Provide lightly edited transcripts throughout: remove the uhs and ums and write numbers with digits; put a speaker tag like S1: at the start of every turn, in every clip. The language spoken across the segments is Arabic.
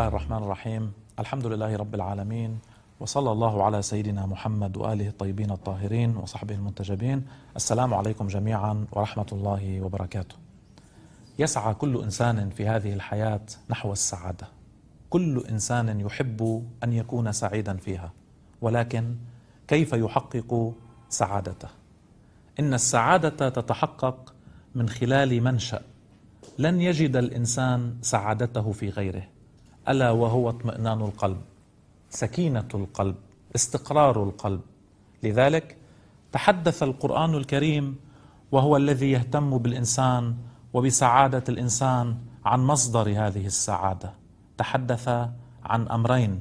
S1: الله الرحمن الرحيم. الحمد لله رب العالمين، وصلى الله على سيدنا محمد وآله الطيبين الطاهرين وصحبه المنتجبين. السلام عليكم جميعا ورحمة الله وبركاته. يسعى كل إنسان في هذه الحياة نحو السعادة، كل إنسان يحب أن يكون سعيدا فيها، ولكن كيف يحقق سعادته؟ إن السعادة تتحقق من خلال منشأ لن يجد الإنسان سعادته في غيره، ألا وهو اطمئنان القلب، سكينة القلب، استقرار القلب. لذلك تحدث القرآن الكريم وهو الذي يهتم بالإنسان وبسعادة الإنسان عن مصدر هذه السعادة. تحدث عن أمرين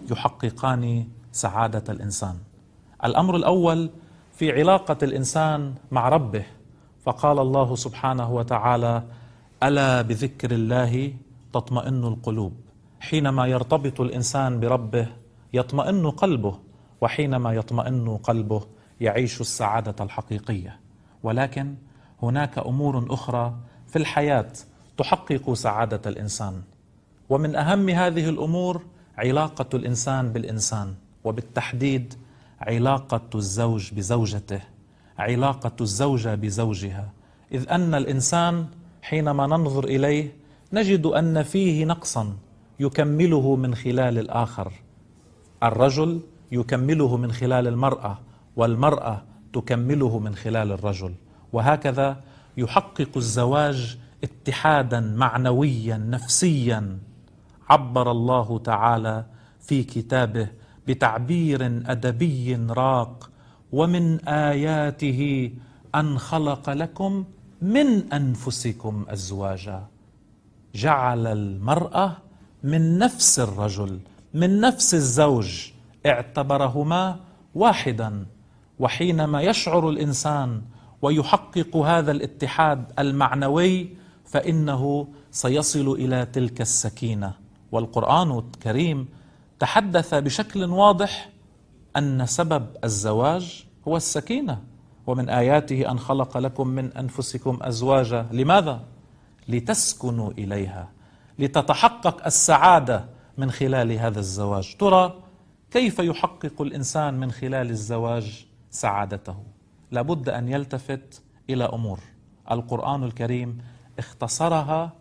S1: يحققان سعادة الإنسان. الأمر الأول في علاقة الإنسان مع ربه، فقال الله سبحانه وتعالى: ألا بذكر الله تطمئن القلوب. حينما يرتبط الإنسان بربه يطمئن قلبه، وحينما يطمئن قلبه يعيش السعادة الحقيقية. ولكن هناك أمور أخرى في الحياة تحقق سعادة الإنسان، ومن أهم هذه الأمور علاقة الإنسان بالإنسان، وبالتحديد علاقة الزوج بزوجته، علاقة الزوجة بزوجها. إذ أن الإنسان حينما ننظر إليه نجد أن فيه نقصا يكمله من خلال الآخر. الرجل يكمله من خلال المرأة، والمرأة تكمله من خلال الرجل، وهكذا يحقق الزواج اتحادا معنويا نفسيا. عبر الله تعالى في كتابه بتعبير أدبي راق: ومن آياته أن خلق لكم من أنفسكم أزواجا. جعل المرأة من نفس الرجل، من نفس الزوج، اعتبرهما واحدا. وحينما يشعر الإنسان ويحقق هذا الاتحاد المعنوي فإنه سيصل إلى تلك السكينة. والقرآن الكريم تحدث بشكل واضح أن سبب الزواج هو السكينة. ومن آياته أن خلق لكم من أنفسكم أزواجا. لماذا؟ لتسكنوا إليها، لتتحقق السعادة من خلال هذا الزواج. ترى كيف يحقق الإنسان من خلال الزواج سعادته؟ لابد أن يلتفت إلى أمور القرآن الكريم اختصرها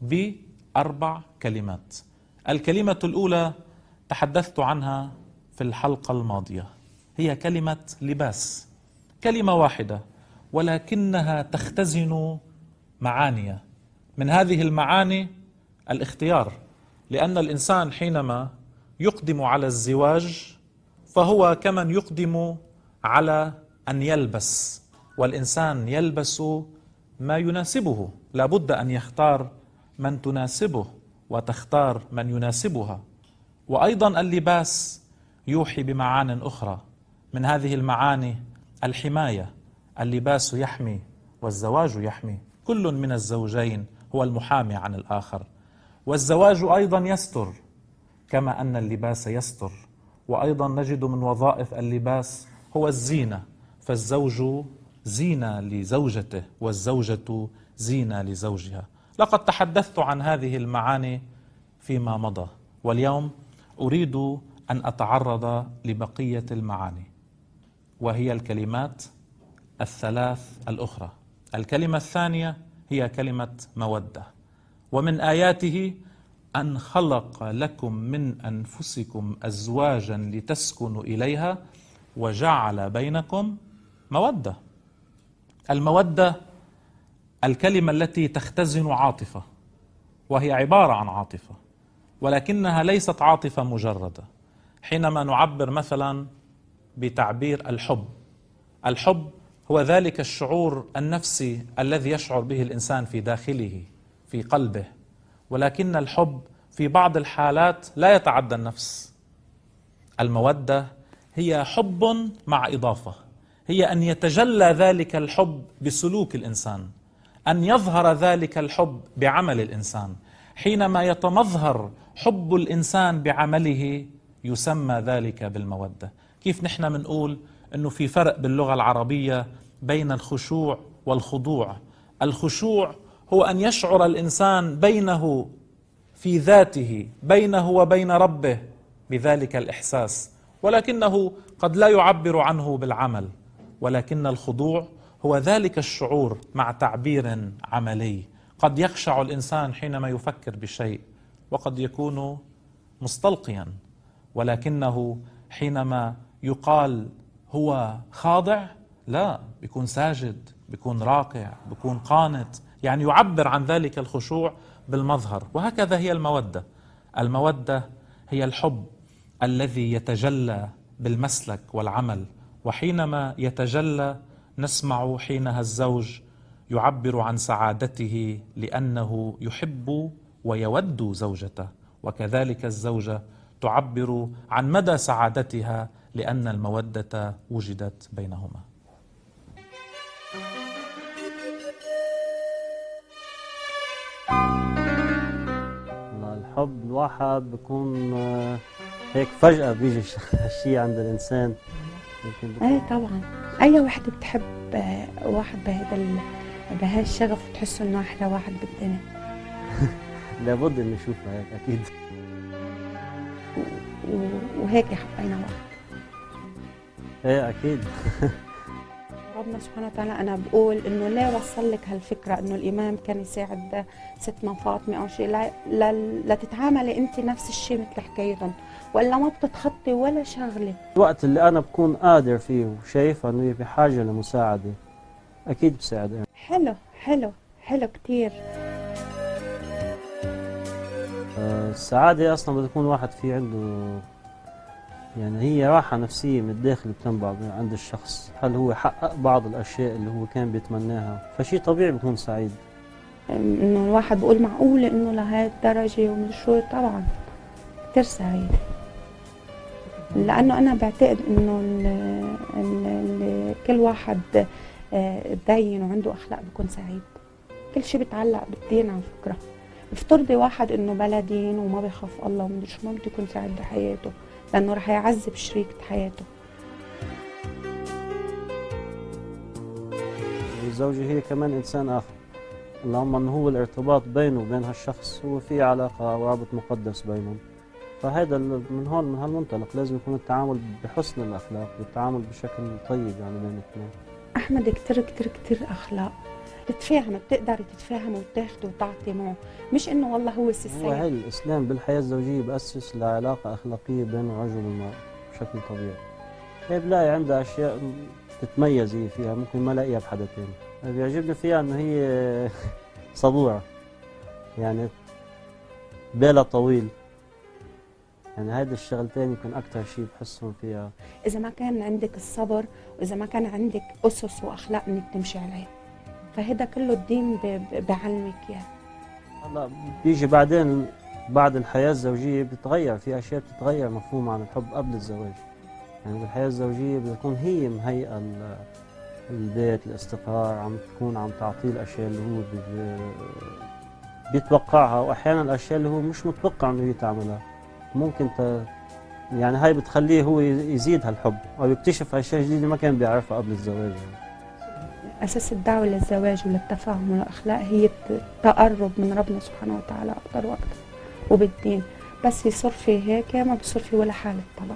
S1: ب4 كلمات. الكلمة الأولى تحدثت عنها في الحلقة الماضية، هي كلمة لباس، كلمة واحدة ولكنها تختزن معاني. من هذه المعاني الاختيار، لأن الإنسان حينما يقدم على الزواج فهو كمن يقدم على أن يلبس، والإنسان يلبس ما يناسبه. لابد أن يختار من تناسبه وتختار من يناسبها. وأيضا اللباس يوحي بمعان أخرى، من هذه المعاني الحماية. اللباس يحمي والزواج يحمي، كل من الزوجين هو المحامي عن الآخر. والزواج أيضا يستر كما أن اللباس يستر. وأيضا نجد من وظائف اللباس هو الزينة، فالزوج زينة لزوجته والزوجة زينة لزوجها. لقد تحدثت عن هذه المعاني فيما مضى، واليوم أريد أن أتعرض لبقية المعاني، وهي الكلمات الثلاث الأخرى. الكلمة الثانية هي كلمة مودة. ومن آياته أن خلق لكم من أنفسكم أزواجا لتسكنوا إليها وجعل بينكم مودة. المودة الكلمة التي تختزن عاطفة، وهي عبارة عن عاطفة، ولكنها ليست عاطفة مجردة. حينما نعبر مثلا بتعبير الحب، الحب هو ذلك الشعور النفسي الذي يشعر به الإنسان في داخله في قلبه، ولكن الحب في بعض الحالات لا يتعدى النفس. المودة هي حب مع إضافة، هي أن يتجلى ذلك الحب بسلوك الإنسان، أن يظهر ذلك الحب بعمل الإنسان. حينما يتمظهر حب الإنسان بعمله يسمى ذلك بالمودة. كيف نحن منقول أنه في فرق باللغة العربية بين الخشوع والخضوع؟ الخشوع هو أن يشعر الإنسان بينه في ذاته بينه وبين ربه بذلك الإحساس، ولكنه قد لا يعبر عنه بالعمل، ولكن الخضوع هو ذلك الشعور مع تعبير عملي. قد يخشع الإنسان حينما يفكر بشيء وقد يكون مستلقيا، ولكنه حينما يقال هو خاضع، لا، بيكون ساجد، بيكون راكع، بيكون قانت، يعني يعبر عن ذلك الخشوع بالمظهر. وهكذا هي المودة. المودة هي الحب الذي يتجلى بالمسلك والعمل، وحينما يتجلى نسمع حينها الزوج يعبر عن سعادته لأنه يحب ويود زوجته، وكذلك الزوجة تعبر عن مدى سعادتها لأن المودة وجدت بينهما.
S2: الحب الواحد بيكون هيك فجأة بيجي هالشيء عند الإنسان.
S3: ايه طبعا، أي وحدة بتحب واحد بهالشغف وتحسه إنه أحلى واحد بالدنيا.
S2: لابد إنه نشوفها هيك أكيد.
S3: وهيك حبينا واحد.
S2: ايه أكيد.
S3: ربنا سبحانه وتعالى أنا بقول إنه ليه وصل لك هالفكرة إنه الإمام كان يساعد ستنا فاطمة أو شيء، لا تتعاملي أنت نفس الشيء مثل حكايتهم، ولا ما بتتخطي ولا شغلة.
S2: الوقت اللي أنا بكون قادر فيه وشايف إنه بحاجة لمساعدة أكيد بساعد.
S3: حلو حلو حلو كتير.
S2: السعادة أصلا بدها يكون واحد في عنده يعني هي راحة نفسية من الداخل بتنبع عند الشخص. هل هو حقق بعض الأشياء اللي هو كان بيتمناها، فشي طبيعي بيكون سعيد.
S3: إنه الواحد بقول معقولة إنه لهي الدرجة ومن شو، طبعا كتير سعيد. لأنه أنا بعتقد إنه كل واحد دين وعنده أخلاق بيكون سعيد. كل شيء بيتعلق بالدين على فكرة. افترضي واحد إنه بلا دين وما بيخاف الله ومن شو، ما بده يكون سعيد بحياته، لأنه رح يعذب شريكة حياته.
S2: الزوجة هي كمان إنسان آخر، اللهم أنه هو الارتباط بينه وبين هالشخص هو في علاقة ورابط مقدس بينهم. فهذا من هون من هالمنطلق لازم يكون التعامل بحسن الأخلاق والتعامل بشكل طيب يعني بين الاثنين.
S3: أحمد كتير كتير كتير أخلاق، تتفاهم، بتقدري تتفاهمي وتاخدي وتعطي معه، مش إنه والله هو السيد.
S2: هو هي الإسلام بالحياة الزوجية بأسس لعلاقة أخلاقية بين الرجل والمرأة بشكل طبيعي. هي بلاقي عندها أشياء تتميز هي فيها ممكن ما لاقيها بحدا تاني. بيعجبني فيها إنه هي صبورة، يعني بالها طويل، يعني هيدا الشغلتين يمكن أكثر شيء بحسهم فيها.
S3: إذا ما كان عندك الصبر وإذا ما كان عندك أسس وأخلاق إنك تمشي عليها، فهذا كله الدين بعلمك إياه.
S2: هلا بيجي بعدين بعد الحياة الزوجية بتتغير في أشياء، بتتغير مفهوم عن الحب قبل الزواج. يعني بالحياة الزوجية بتكون هي مهيئة البيت، الاستقرار، عم تكون عم تعطيه الأشياء اللي هو بيتوقعها، وأحيانا الأشياء اللي هو مش متوقع إنه هي تعملها. ممكن يعني هاي بتخليه هو يزيد هالحب أو يكتشف أشياء جديدة ما كان بيعرفها قبل الزواج. يعني
S3: أساس الدعوة للزواج وللتفاهم والأخلاق هي التقرب من ربنا سبحانه وتعالى أكثر وأكثر وبالدين. بس يصير في هيك ما بصير في ولا حالة طلاق.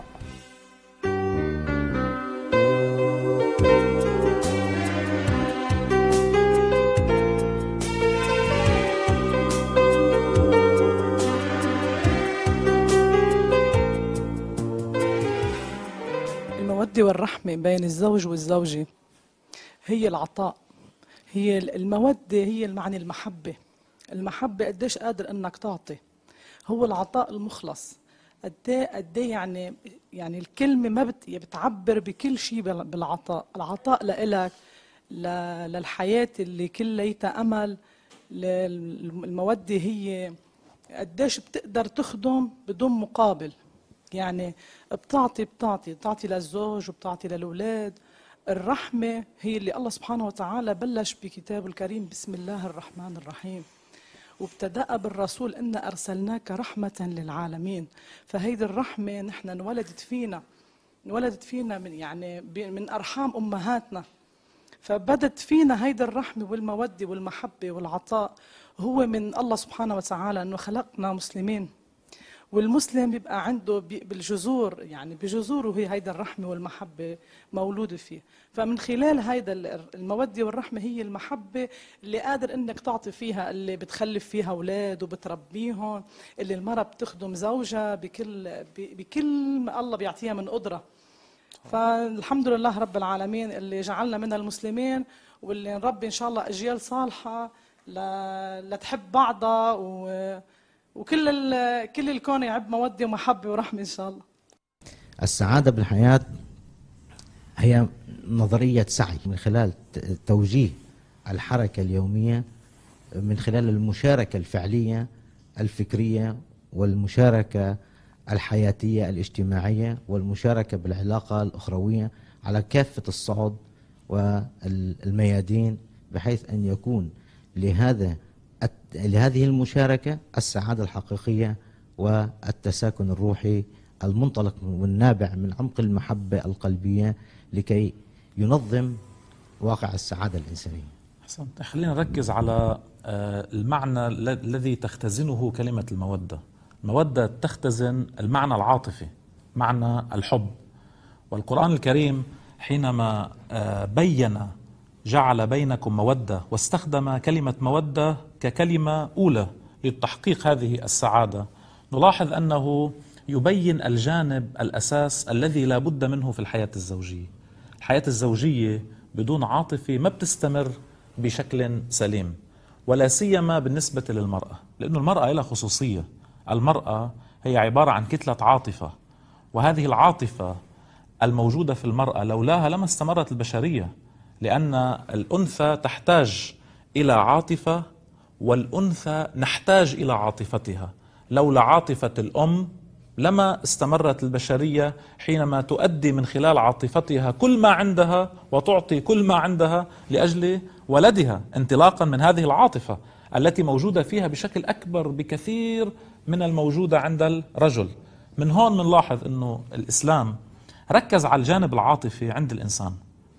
S4: المودة والرحمة بين الزوج والزوجة هي العطاء، هي المودة، هي المعني المحبة. المحبة قديش قادر انك تعطي، هو العطاء المخلص. قديه يعني الكلمة ما بتعبر بكل شيء بالعطاء. العطاء لإلك للحياة اللي كليتها أمل. المودة هي قديش بتقدر تخدم بدون مقابل، يعني بتعطي للزوج وبتعطي للأولاد. الرحمة هي اللي الله سبحانه وتعالى بلش بكتابه الكريم بسم الله الرحمن الرحيم، وابتدأ بالرسول إنا أرسلناك رحمة للعالمين. فهيدي الرحمة نحن انولدت فينا من أرحام أمهاتنا. فبدت فينا هيدا الرحمة والمودة والمحبة والعطاء هو من الله سبحانه وتعالى، أنه خلقنا مسلمين، والمسلم بيبقى عنده بالجذور، يعني بجذوره هي هيدا الرحمة والمحبة مولودة فيه. فمن خلال هيدا المودة والرحمة هي المحبة اللي قادر انك تعطي فيها، اللي بتخلف فيها اولاد وبتربيهم، اللي المرأة بتخدم زوجها بكل ما الله بيعطيها من قدرة. فالحمد لله رب العالمين اللي جعلنا من المسلمين، واللي نربي ان شاء الله اجيال صالحة لتحب بعضها، كل الكون يعب مودة ومحبة ورحمة إن شاء الله.
S5: السعادة بالحياة هي نظرية سعي من خلال توجيه الحركة اليومية، من خلال المشاركة الفعلية الفكرية، والمشاركة الحياتية الاجتماعية، والمشاركة بالعلاقة الأخروية على كافة الصعد والميادين، بحيث أن يكون لهذه المشاركة السعادة الحقيقية والتساكن الروحي المنطلق والنابع من عمق المحبة القلبية لكي ينظم واقع السعادة الإنسانية.
S1: حسنت. خلينا نركز على المعنى الذي تختزنه كلمة المودة. المودة تختزن المعنى العاطفي، معنى الحب. والقرآن الكريم حينما جعل بينكم مودة واستخدم كلمة مودة ككلمة أولى لتحقيق هذه السعادة، نلاحظ أنه يبين الجانب الأساس الذي لا بد منه في الحياة الزوجية. الحياة الزوجية بدون عاطفة ما بتستمر بشكل سليم، ولا سيما بالنسبة للمرأة، لأن المرأة لها خصوصية. المرأة هي عبارة عن كتلة عاطفة، وهذه العاطفة الموجودة في المرأة لولاها لما استمرت البشرية، لأن الأنثى تحتاج إلى عاطفة، والأنثى نحتاج إلى عاطفتها. لولا عاطفة الأم لما استمرت البشرية، حينما تؤدي من خلال عاطفتها كل ما عندها وتعطي كل ما عندها لأجل ولدها، انطلاقا من هذه العاطفة التي موجودة فيها بشكل أكبر بكثير من الموجودة عند الرجل. من هون منلاحظ أنه الإسلام ركز على الجانب العاطفي عند الإنسان،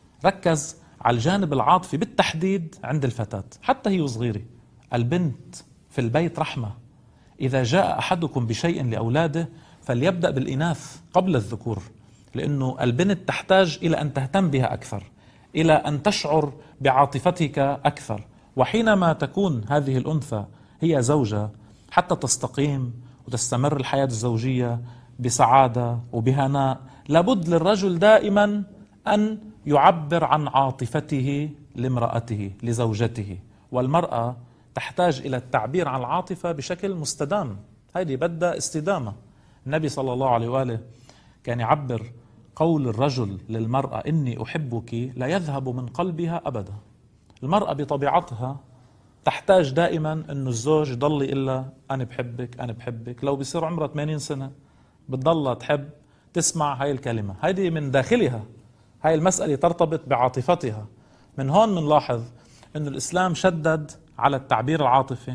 S1: ركز على الجانب العاطفي بالتحديد عند الفتاة حتى هي صغيرة. البنت في البيت رحمة. إذا جاء أحدكم بشيء لأولاده فليبدأ بالإناث قبل الذكور، لأنه البنت تحتاج إلى أن تهتم بها أكثر، إلى أن تشعر بعاطفتك أكثر. وحينما تكون هذه الأنثى هي زوجة، حتى تستقيم وتستمر الحياة الزوجية بسعادة وبهناء، لابد للرجل دائما أن يعبر عن عاطفته لامرأته لزوجته. والمرأة تحتاج إلى التعبير عن العاطفة بشكل مستدام، هذه بدها استدامة. النبي صلى الله عليه وآله كان يعبر قول الرجل للمرأة إني أحبك لا يذهب من قلبها أبدا. المرأة بطبيعتها تحتاج دائما أن الزوج يضل إلا أنا بحبك أنا بحبك. لو بيصير عمرها 80 سنة بتضلها تحب تسمع هاي الكلمة، هذه من داخلها، هاي المسألة ترتبط بعاطفتها. من هون منلاحظ أن الإسلام شدد على التعبير العاطفي،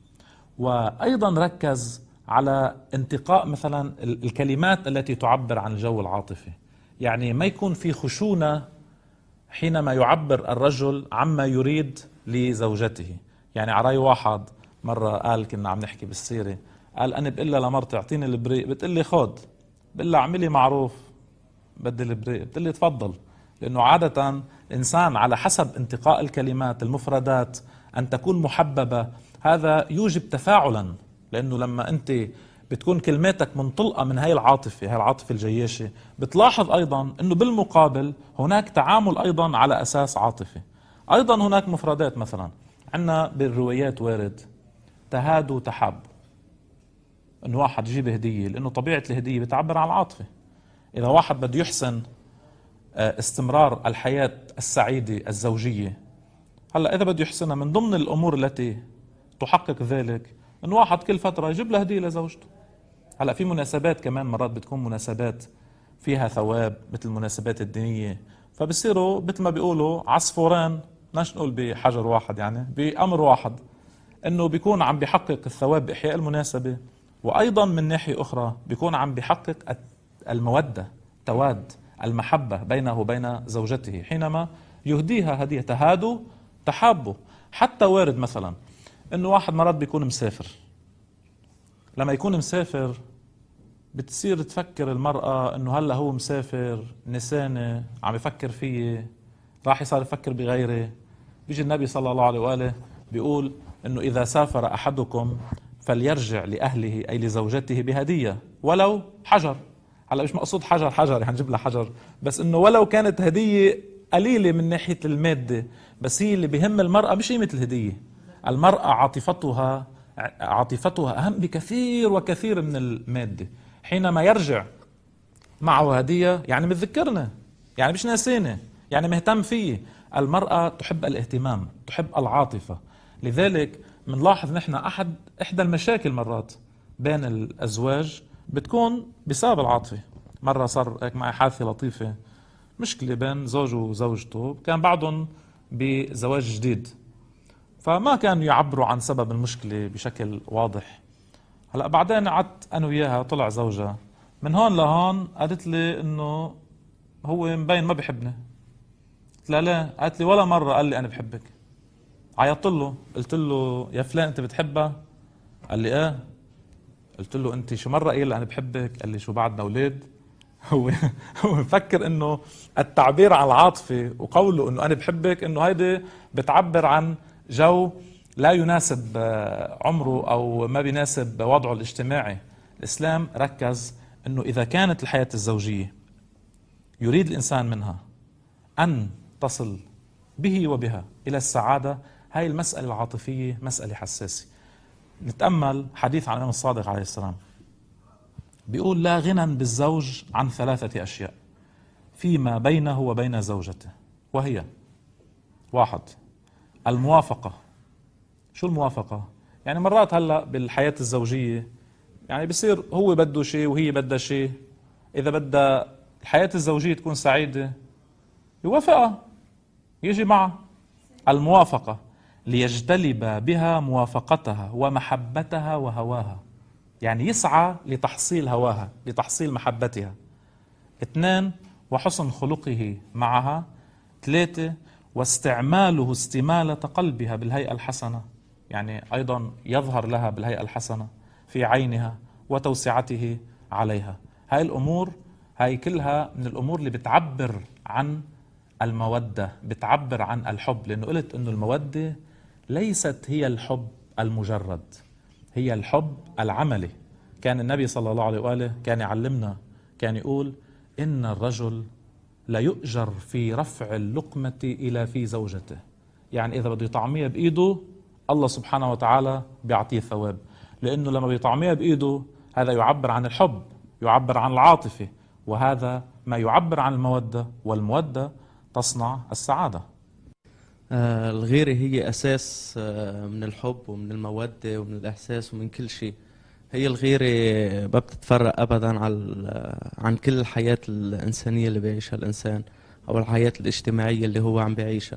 S1: وأيضا ركز على انتقاء مثلا الكلمات التي تعبر عن الجو العاطفي. يعني ما يكون في خشونة حينما يعبر الرجل عما يريد لزوجته. يعني عراي واحد مرة قال، كنا عم نحكي بالسيرة، قال أنا بقول لها لمرتي اعطيني البريق، بتقول لي خد، بقول لها اعملي معروف بدي البريق، بتقول لي تفضل. لأنه عادة الإنسان على حسب انتقاء الكلمات المفردات أن تكون محببة، هذا يوجب تفاعلا. لأنه لما أنت بتكون كلماتك منطلقة من هاي العاطفة، هاي العاطفة الجياشة، بتلاحظ أيضا أنه بالمقابل هناك تعامل أيضا على أساس عاطفي. أيضا هناك مفردات، مثلا عندنا بالروايات وارد تهادوا تحابوا، أنه واحد يجيب هدية، لأنه طبيعة الهدية بتعبر عن العاطفة. إذا واحد بده يحسن استمرار الحياة السعيدة الزوجية، هلأ إذا بده يحسنها من ضمن الأمور التي تحقق ذلك أنه واحد كل فترة يجيب له هدية لزوجته. هلأ في مناسبات كمان مرات بتكون مناسبات فيها ثواب، مثل المناسبات الدينية، فبصيروا مثل ما بيقولوا عصفورين، بدناش نقول بحجر واحد، يعني بأمر واحد، أنه بيكون عم بيحقق الثواب بإحياء المناسبة، وأيضا من ناحية أخرى بيكون عم بيحقق المودة، تواد المحبة بينه وبين زوجته، حينما يهديها هدية، تهادوا تحابوا. حتى وارد مثلا انه واحد مرات بيكون مسافر، لما يكون مسافر بتصير تفكر المرأة انه هلا هو مسافر نسانة عم يفكر فيه، راح يصير يفكر بغيره. بيجي النبي صلى الله عليه وآله بيقول انه اذا سافر احدكم فليرجع لأهله أي لزوجته بهدية ولو حجر. هلا مش مقصود حجر يعني نجيب لها حجر، بس انه ولو كانت هدية قليلة من ناحية المادة، بس هي اللي بهم المرأة مش قيمة الهدية. المرأة عاطفتها أهم بكثير وكثير من المادة. حينما يرجع معه هدية يعني متذكرنا، يعني مش ناسينا، يعني مهتم فيه. المرأة تحب الاهتمام، تحب العاطفة. لذلك منلاحظ نحن إحدى المشاكل مرات بين الأزواج بتكون بسبب العاطفة. مرة صار هيك معي حادثة لطيفة، مشكلة بين زوج وزوجته، كان بعضهم بزواج جديد، فما كانوا يعبروا عن سبب المشكلة بشكل واضح. هلأ بعدين قعدت أنا وياها، طلع زوجها من هون لهون، قالت لي إنه هو مبين ما بحبني. قلت لها ليه؟ قالت لي ولا مرة قال لي أنا بحبك. عيطت له، قلت له يا فلان أنت بتحبها؟ قال لي إيه. قلت له أنت شو مرة قايل أنا بحبك؟ قال لي شو بعدنا أولاد؟ هو مفكر إنه التعبير عن العاطفة وقوله إنه أنا بحبك إنه هيدي بتعبر عن جو لا يناسب عمره أو ما بيناسب وضعه الاجتماعي. الإسلام ركز إنه إذا كانت الحياة الزوجية يريد الإنسان منها أن تصل به وبها إلى السعادة، هاي المسألة العاطفية مسألة حساسة. نتأمل حديث عن الإمام الصادق عليه السلام، بيقول لا غنى بالزوج عن 3 أشياء فيما بينه وبين زوجته، وهي: 1 الموافقة. شو الموافقة؟ يعني مرات هلأ بالحياة الزوجية يعني بصير هو بده شيء وهي بدها شيء، إذا بدها الحياة الزوجية تكون سعيدة يوافقها، يجي معها. الموافقة ليجتلب بها موافقتها ومحبتها وهواها، يعني يسعى لتحصيل هواها، لتحصيل محبتها. 2 وحسن خلقه معها. 3 واستعماله استمالة قلبها بالهيئة الحسنة، يعني أيضا يظهر لها بالهيئة الحسنة في عينها وتوسعته عليها. هاي الأمور هاي كلها من الأمور اللي بتعبر عن المودة، بتعبر عن الحب. لأنه قلت أنه المودة ليست هي الحب المجرد، هي الحب العملي. كان النبي صلى الله عليه وآله كان يعلمنا، كان يقول إن الرجل لا يؤجر في رفع اللقمة إلى في زوجته، يعني إذا بده يطعميها بإيده الله سبحانه وتعالى بيعطيه ثواب، لأنه لما بيطعميها بإيده هذا يعبر عن الحب، يعبر عن العاطفة، وهذا ما يعبر عن المودة، والمودة تصنع السعادة.
S6: الغيرة هي أساس من الحب ومن المودة ومن الإحساس ومن كل شيء. هي الغيرة ما بتتفرق أبدا عن كل الحياة الإنسانية اللي بيعيشها الإنسان أو الحياة الاجتماعية اللي هو عم بيعيشها،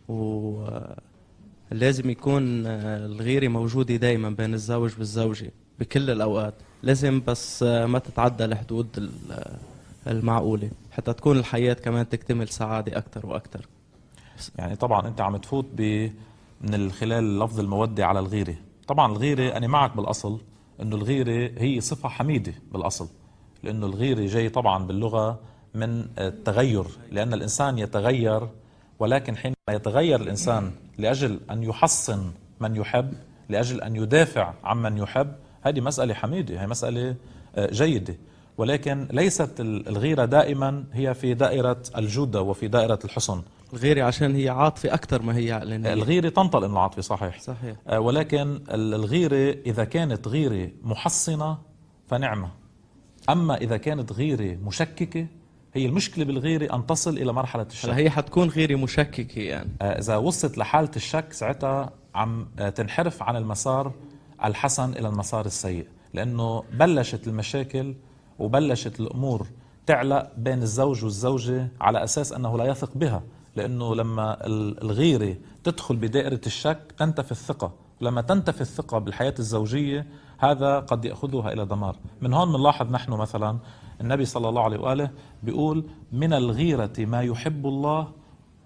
S6: ولازم يكون الغيرة موجودة دايما بين الزوج والزوجة بكل الأوقات. لازم بس ما تتعدى الحدود المعقولة حتى تكون الحياة كمان تكتمل سعادة أكتر وأكتر.
S1: يعني طبعا أنت عم تفوت من خلال لفظ المودة على الغيرة. طبعا الغيرة أنا معك بالأصل أنه الغيرة هي صفة حميدة بالأصل، لأنه الغيرة جاي طبعا باللغة من التغير، لأن الإنسان يتغير، ولكن حينما يتغير الإنسان لأجل أن يحصن من يحب، لأجل أن يدافع عن من يحب، هذه مسألة حميدة، هي مسألة جيدة. ولكن ليست الغيرة دائما هي في دائرة الجودة وفي دائرة الحسن.
S6: الغيرة عشان هي عاطفة أكتر ما هي عقلانية.
S1: الغيرة تنطل إنه عاطفة، صحيح.
S6: صحيح.
S1: ولكن الغيرة إذا كانت غيرة محصنة فنعمة، أما إذا كانت غيرة مشككة، هي المشكلة بالغيرة أن تصل إلى مرحلة الشك.
S6: هي حتكون غيرة مشككة يعني.
S1: إذا وصلت لحالة الشك ساعتها عم تنحرف عن المسار الحسن إلى المسار السيء، لأنه بلشت المشاكل وبلشت الأمور تعلق بين الزوج والزوجة على أساس أنه لا يثق بها، لأنه لما الغيرة تدخل بدائرة الشك تنتفي الثقة، لما تنتفي الثقة بالحياة الزوجية هذا قد يأخذها إلى دمار. من هون بنلاحظ نحن مثلا النبي صلى الله عليه وآله بيقول من الغيرة ما يحب الله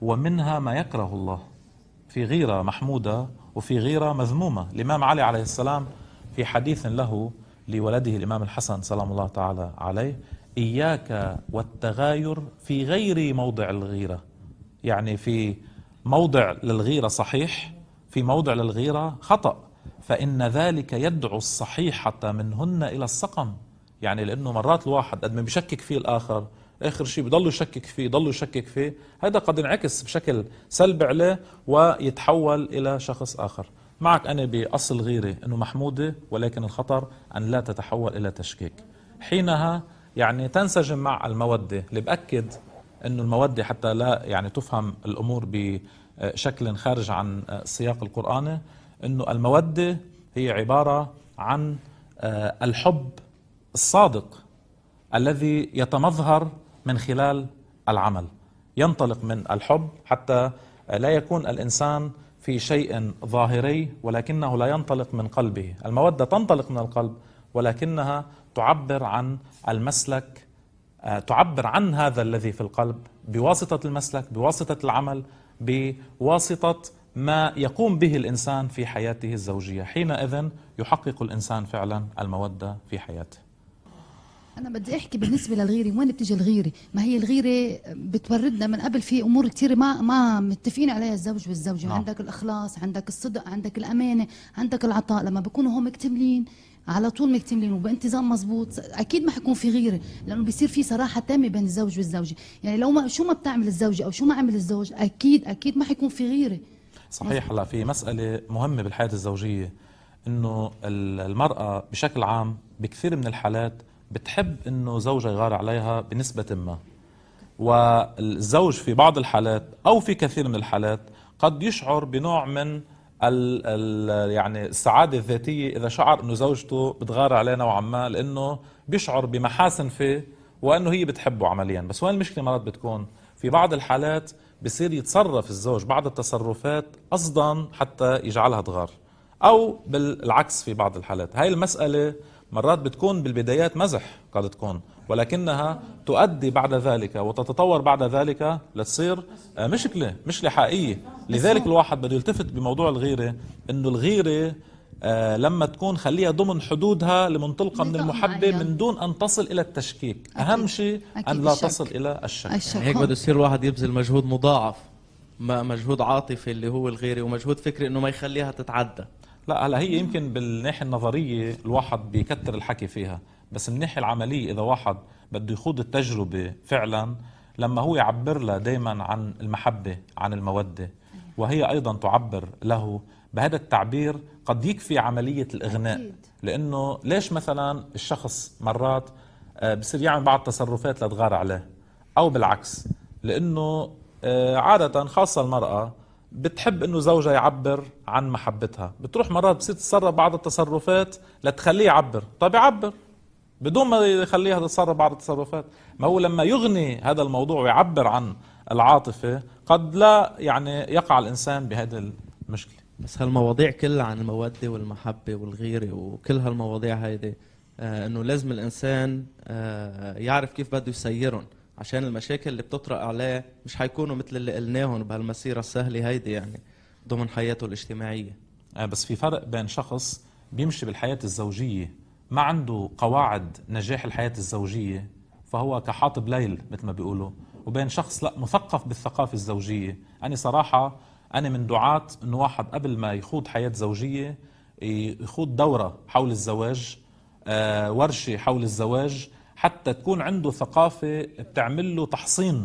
S1: ومنها ما يكره الله، في غيرة محمودة وفي غيرة مذمومة. الإمام علي عليه السلام في حديث له لولده الإمام الحسن سلام الله تعالى عليه: إياك والتغاير في غير موضع الغيرة. يعني في موضع للغيرة صحيح، في موضع للغيرة خطأ، فإن ذلك يدعو الصحيحة منهن إلى السقم. يعني لأنه مرات الواحد قد ما بيشكك فيه الآخر، آخر شيء بضل يشكك فيه، ضل يشكك فيه، هذا قد ينعكس بشكل سلبي عليه ويتحول إلى شخص آخر. معك أنا بأصل غيرة أنه محمودة، ولكن الخطر أن لا تتحول إلى تشكيك. حينها يعني تنسجم مع المودة، اللي بأكد أنه المودة حتى لا يعني تفهم الأمور بشكل خارج عن السياق القرآني، أنه المودة هي عبارة عن الحب الصادق الذي يتمظهر من خلال العمل، ينطلق من الحب حتى لا يكون الإنسان في شيء ظاهري ولكنه لا ينطلق من قلبه. المودة تنطلق من القلب ولكنها تعبر عن المسلك، تعبر عن هذا الذي في القلب بواسطة المسلك، بواسطة العمل، بواسطة ما يقوم به الإنسان في حياته الزوجية. حينئذ يحقق الإنسان فعلا المودة في حياته.
S7: أنا بدي أحكي بالنسبة للغيرة، وين بتيجي الغيرة؟ ما هي الغيرة بتوردنا من قبل في أمور كتير ما متفقين عليها الزوج والزوجة.
S1: نعم.
S7: عندك الإخلاص، عندك الصدق، عندك الأمانة، عندك العطاء. لما بيكونوا هم مكتملين على طول مكتملين وبانتظام مزبوط، أكيد ما حيكون في غيرة، لأنه بيصير في صراحة تامة بين الزوج والزوجة. يعني لو ما شو ما بتعمل الزوجة أو شو ما عمل الزوج، أكيد ما حيكون في غيرة.
S1: صحيح. هلا في مسألة مهمة بالحياة الزوجية، إنه المرأة بشكل عام بكثير من الحالات بتحب إنه زوجها يغار عليها بنسبة ما، والزوج في بعض الحالات أو في كثير من الحالات قد يشعر بنوع من يعني السعادة الذاتية إذا شعر إنه زوجته بتغار عليه نوعا ما، لأنه بيشعر بمحاسن فيه وأنه هي بتحبه عمليا. بس وين المشكلة مرات بتكون؟ في بعض الحالات بصير يتصرف الزوج بعض التصرفات قصدا حتى يجعلها تغار، أو بالعكس في بعض الحالات. هاي المسألة مرات بتكون بالبدايات مزح قد تكون، ولكنها تؤدي بعد ذلك وتتطور بعد ذلك لتصير مشكلة حقيقية. لذلك الواحد بده يلتفت بموضوع الغيرة، إنه الغيرة لما تكون خليها ضمن حدودها لمنطلقة من المحبة من دون أن تصل إلى التشكيك. أهم شيء أن لا تصل إلى الشك.
S6: يعني هيك بده يصير الواحد يبذل مجهود مضاعف، مجهود عاطفي اللي هو الغيرة، ومجهود فكري إنه ما يخليها تتعدى.
S1: لا هلا هي يمكن بالناحية النظرية الواحد بيكتر الحكي فيها، بس من الناحية العملية إذا واحد بده يخوض التجربة فعلا، لما هو يعبر له دايما عن المحبة عن المودة، وهي أيضا تعبر له بهذا التعبير، قد يكفي عملية الإغناء. لأنه ليش مثلا الشخص مرات بصير يعمل بعض التصرفات لتغار عليه، أو بالعكس، لأنه عادة خاصة المرأة بتحب انه زوجها يعبر عن محبتها، بتروح مرات بتصير تتصرف بعض التصرفات لتخليه يعبر. طيب يعبر بدون ما يخليها تتصرف بعض التصرفات. ما هو لما يغني هذا الموضوع ويعبر عن العاطفة قد لا يعني يقع الإنسان بهذه المشكلة.
S6: بس هالمواضيع كلها عن المودة والمحبة والغيرة وكل هالمواضيع هيدي انه لازم الإنسان يعرف كيف بده يسيرهم، عشان المشاكل اللي بتطرق عليه مش حيكونوا مثل اللي قلناهم بهالمسيرة السهلة هيدي يعني ضمن حياته الاجتماعية.
S1: بس في فرق بين شخص بيمشي بالحياة الزوجية ما عنده قواعد نجاح الحياة الزوجية، فهو كحاطب ليل مثل ما بيقولوا، وبين شخص لا مثقف بالثقافة الزوجية. أنا صراحة أنا من دعاة إنه واحد قبل ما يخوض حياة زوجية يخوض دورة حول الزواج، ورشة حول الزواج، حتى تكون عنده ثقافة بتعمل له تحصين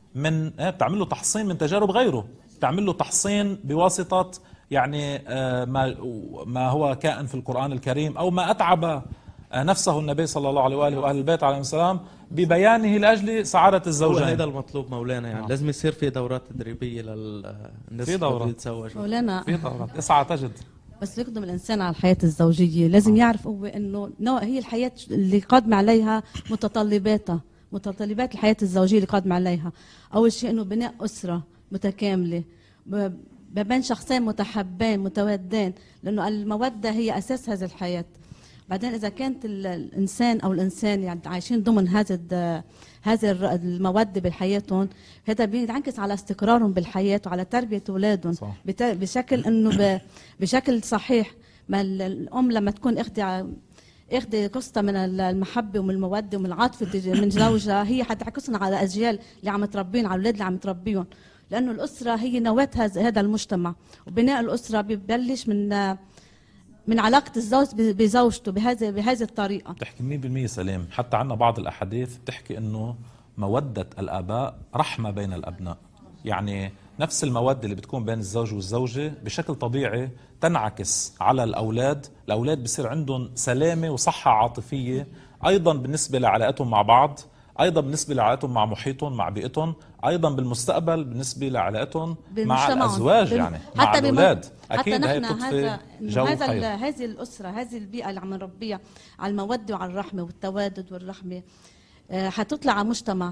S1: من تجارب غيره، بتعمل له تحصين بواسطة يعني ما هو كائن في القرآن الكريم، أو ما أتعب نفسه النبي صلى الله عليه وآله وأهل البيت عليهم السلام ببيانه لأجل سعادة الزوجين.
S6: هذا المطلوب مولانا، يعني لازم يصير في دورات تدريبية للناس اللي يتزوجوا.
S8: مولانا
S1: في دورات اسعى تجد.
S8: بس يقدم الإنسان على الحياة الزوجية لازم يعرف هو إنه هي الحياة اللي قادم عليها متطلبات الحياة الزوجية اللي قادم عليها. أول شيء إنه بناء أسرة متكاملة بين شخصين متحبين متودين، لأنه المودة هي أساس هذه الحياة. بعدين اذا كانت الانسان او الانسان يعني عايشين ضمن هذا الموده بحياتهم، هذا بينعكس على استقرارهم بالحياه وعلى تربيه اولادهم بشكل انه بشكل صحيح. ما الام لما تكون اخذ قصة من المحبة ومن المودة ومن العاطفة من زوجها، هي حتعكسهم على الأجيال اللي عم تربيهم، على الأولاد اللي عم تربيهم، لأنه الأسرة هي نواة هذا المجتمع. وبناء الأسرة ببلش من علاقة الزوج بزوجته بهذه الطريقة.
S1: بتحكي 100% سليم. حتى عنا بعض الأحاديث بتحكي إنه مودة الآباء رحمة بين الأبناء، يعني نفس المودة اللي بتكون بين الزوج والزوجة بشكل طبيعي تنعكس على الأولاد. الأولاد بصير عندهم سلامة وصحة عاطفية، أيضا بالنسبة لعلاقتهم مع بعض، أيضا بالنسبة لعلاقتهم مع محيطهم مع بيئتهم، أيضا بالمستقبل بالنسبة لعلاقتهم مع الأزواج يعني مع الأولاد. أكيد هي بتضفي جو خير.
S8: هذه الأسرة، هذه البيئة اللي عم نربيها على المودة وعلى الرحمة والتوادد والرحمة، حتطلع مجتمع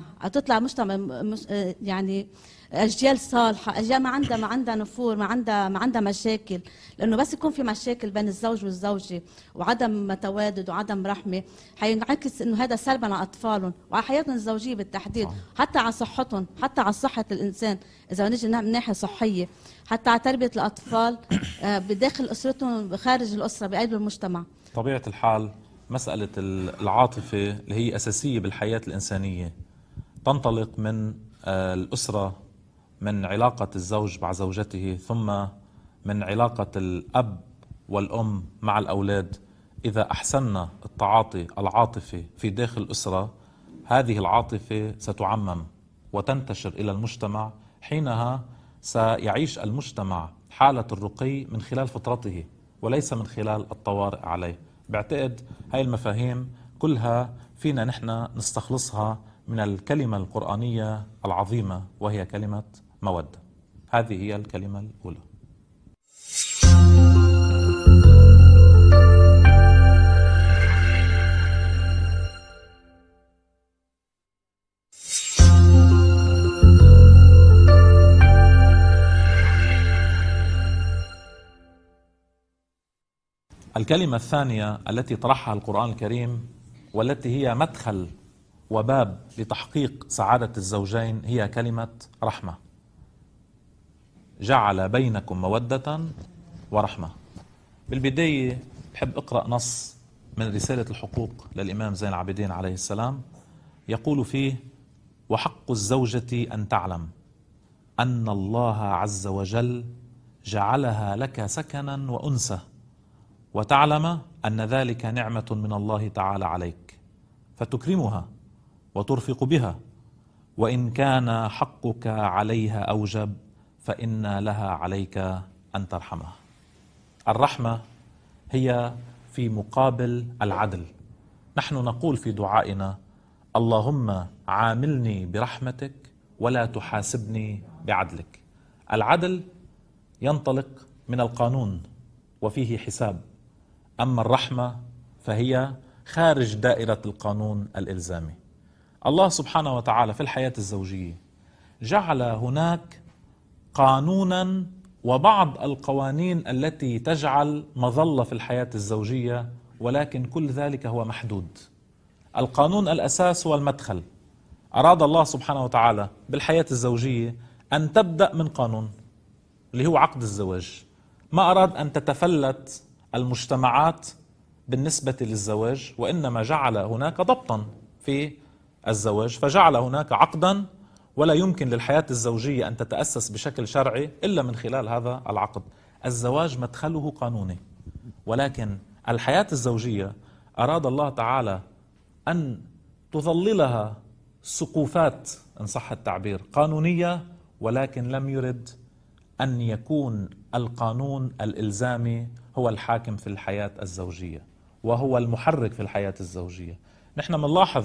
S8: يعني أجيال صالحة، أجيال ما عندها نفور، ما عندها مشاكل. لأنه بس يكون في مشاكل بين الزوج والزوجة وعدم توادد وعدم رحمة، حينعكس إنه هذا سلبا على أطفالهم وعلى حياتهم الزوجية بالتحديد، حتى على صحتهم، حتى على صحة الإنسان إذا نجي من ناحية صحية، حتى على تربية الأطفال بداخل أسرتهم وخارج الأسرة بقلب المجتمع.
S1: طبيعة الحال مسألة العاطفة اللي هي أساسية بالحياة الإنسانية تنطلق من الأسرة، من علاقة الزوج مع زوجته، ثم من علاقة الأب والأم مع الأولاد. إذا أحسننا التعاطي العاطفي في داخل الأسرة، هذه العاطفة ستعمم وتنتشر إلى المجتمع. حينها سيعيش المجتمع حالة الرقي من خلال فطرته وليس من خلال الطوارئ عليه. بعتقد هاي المفاهيم كلها فينا نحن نستخلصها من الكلمة القرآنية العظيمة، وهي كلمة مودة. هذه هي الكلمة الأولى. الكلمة الثانية التي طرحها القرآن الكريم والتي هي مدخل وباب لتحقيق سعادة الزوجين هي كلمة رحمة. جعل بينكم مودة ورحمة. بالبداية بحب أقرأ نص من رسالة الحقوق للإمام زين العابدين عليه السلام، يقول فيه: وحق الزوجة أن تعلم أن الله عز وجل جعلها لك سكنا وأنسة، وتعلم أن ذلك نعمة من الله تعالى عليك، فتكرمها وترفق بها، وإن كان حقك عليها أوجب فإن لها عليك أن ترحمها. الرحمة هي في مقابل العدل. نحن نقول في دعائنا: اللهم عاملني برحمتك ولا تحاسبني بعدلك. العدل ينطلق من القانون وفيه حساب، أما الرحمة فهي خارج دائرة القانون الإلزامي. الله سبحانه وتعالى في الحياة الزوجية جعل هناك قانونا وبعض القوانين التي تجعل مظلة في الحياة الزوجية، ولكن كل ذلك هو محدود. القانون الأساس هو المدخل. أراد الله سبحانه وتعالى بالحياة الزوجية أن تبدأ من قانون اللي هو عقد الزواج. ما أراد أن تتفلت المجتمعات بالنسبة للزواج، وإنما جعل هناك ضبطا في الزواج، فجعل هناك عقدا، ولا يمكن للحياة الزوجية أن تتأسس بشكل شرعي إلا من خلال هذا العقد. الزواج مدخله قانوني، ولكن الحياة الزوجية أراد الله تعالى أن تظللها سقوفات إن صح التعبير قانونية، ولكن لم يرد أن يكون القانون الإلزامي هو الحاكم في الحياة الزوجية وهو المحرك في الحياة الزوجية. نحن منلاحظ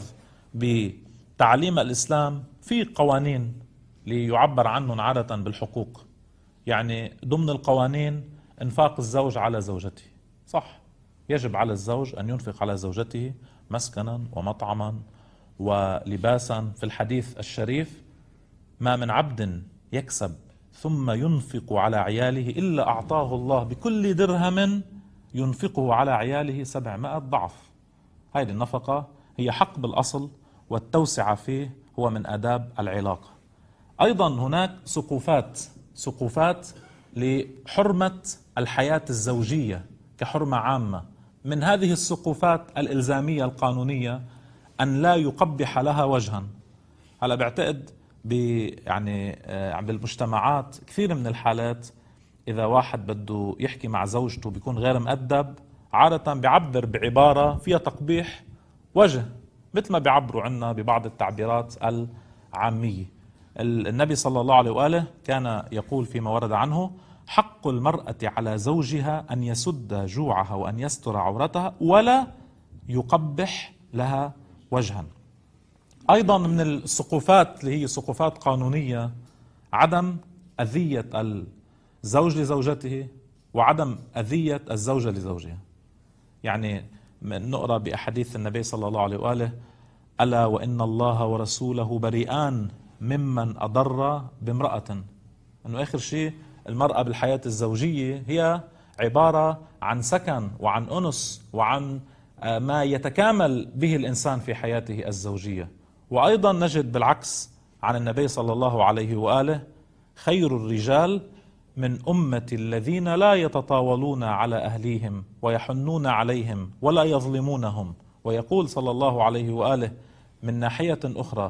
S1: بتعليم الإسلام في قوانين ليعبر عنهم عادة بالحقوق. يعني ضمن القوانين إنفاق الزوج على زوجته، صح، يجب على الزوج أن ينفق على زوجته مسكنا ومطعما ولباسا. في الحديث الشريف: ما من عبد يكسب ثم ينفق على عياله إلا أعطاه الله بكل درهم ينفقه على عياله 700 ضعف. هذه النفقة هي حق بالأصل، والتوسعة فيه هو من آداب العلاقة. أيضا هناك سقوفات لحرمة الحياة الزوجية كحرمة عامة. من هذه السقوفات الإلزامية القانونية أن لا يقبح لها وجها. هلا بعتقد يعني بالمجتمعات كثير من الحالات إذا واحد بده يحكي مع زوجته بيكون غير مؤدب، عادة بيعبر بعبارة فيها تقبيح وجه، مثل ما بيعبروا عنا ببعض التعبيرات العامية. النبي صلى الله عليه وآله كان يقول فيما ورد عنه: حق المرأة على زوجها أن يسد جوعها وأن يستر عورتها ولا يقبح لها وجها. أيضا من السقوفات اللي هي سقوفات قانونية عدم أذية الزوج لزوجته وعدم أذية الزوجة لزوجها. يعني نقرأ بأحاديث النبي صلى الله عليه وآله: ألا وإن الله ورسوله بريئان ممن أضر بامرأة. أنه آخر شيء المرأة بالحياة الزوجية هي عبارة عن سكن وعن أنس وعن ما يتكامل به الإنسان في حياته الزوجية. وأيضا نجد بالعكس عن النبي صلى الله عليه وآله: خير الرجال من أمة الذين لا يتطاولون على أهليهم ويحنون عليهم ولا يظلمونهم. ويقول صلى الله عليه وآله من ناحية أخرى،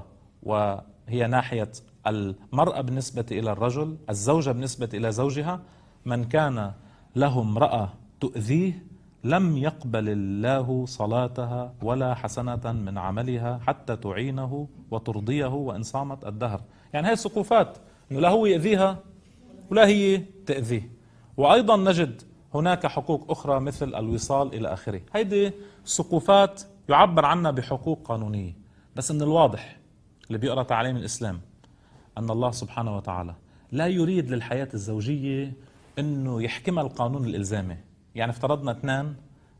S1: وهي ناحية المرأة بالنسبة إلى الرجل، الزوجة بالنسبة إلى زوجها: من كان له امرأة تؤذيه لم يقبل الله صلاتها ولا حسنة من عملها حتى تعينه وترضيه وإن صامت الدهر. يعني هي سقوفات، إنه لا هو يأذيها ولا هي تأذيه. وأيضا نجد هناك حقوق أخرى مثل الوصال إلى آخره. هيدي سقوفات يعبر عنها بحقوق قانونية. بس من الواضح اللي بيقرأ تعاليم الإسلام أن الله سبحانه وتعالى لا يريد للحياة الزوجية أنه يحكمها القانون الإلزامي. يعني افترضنا 2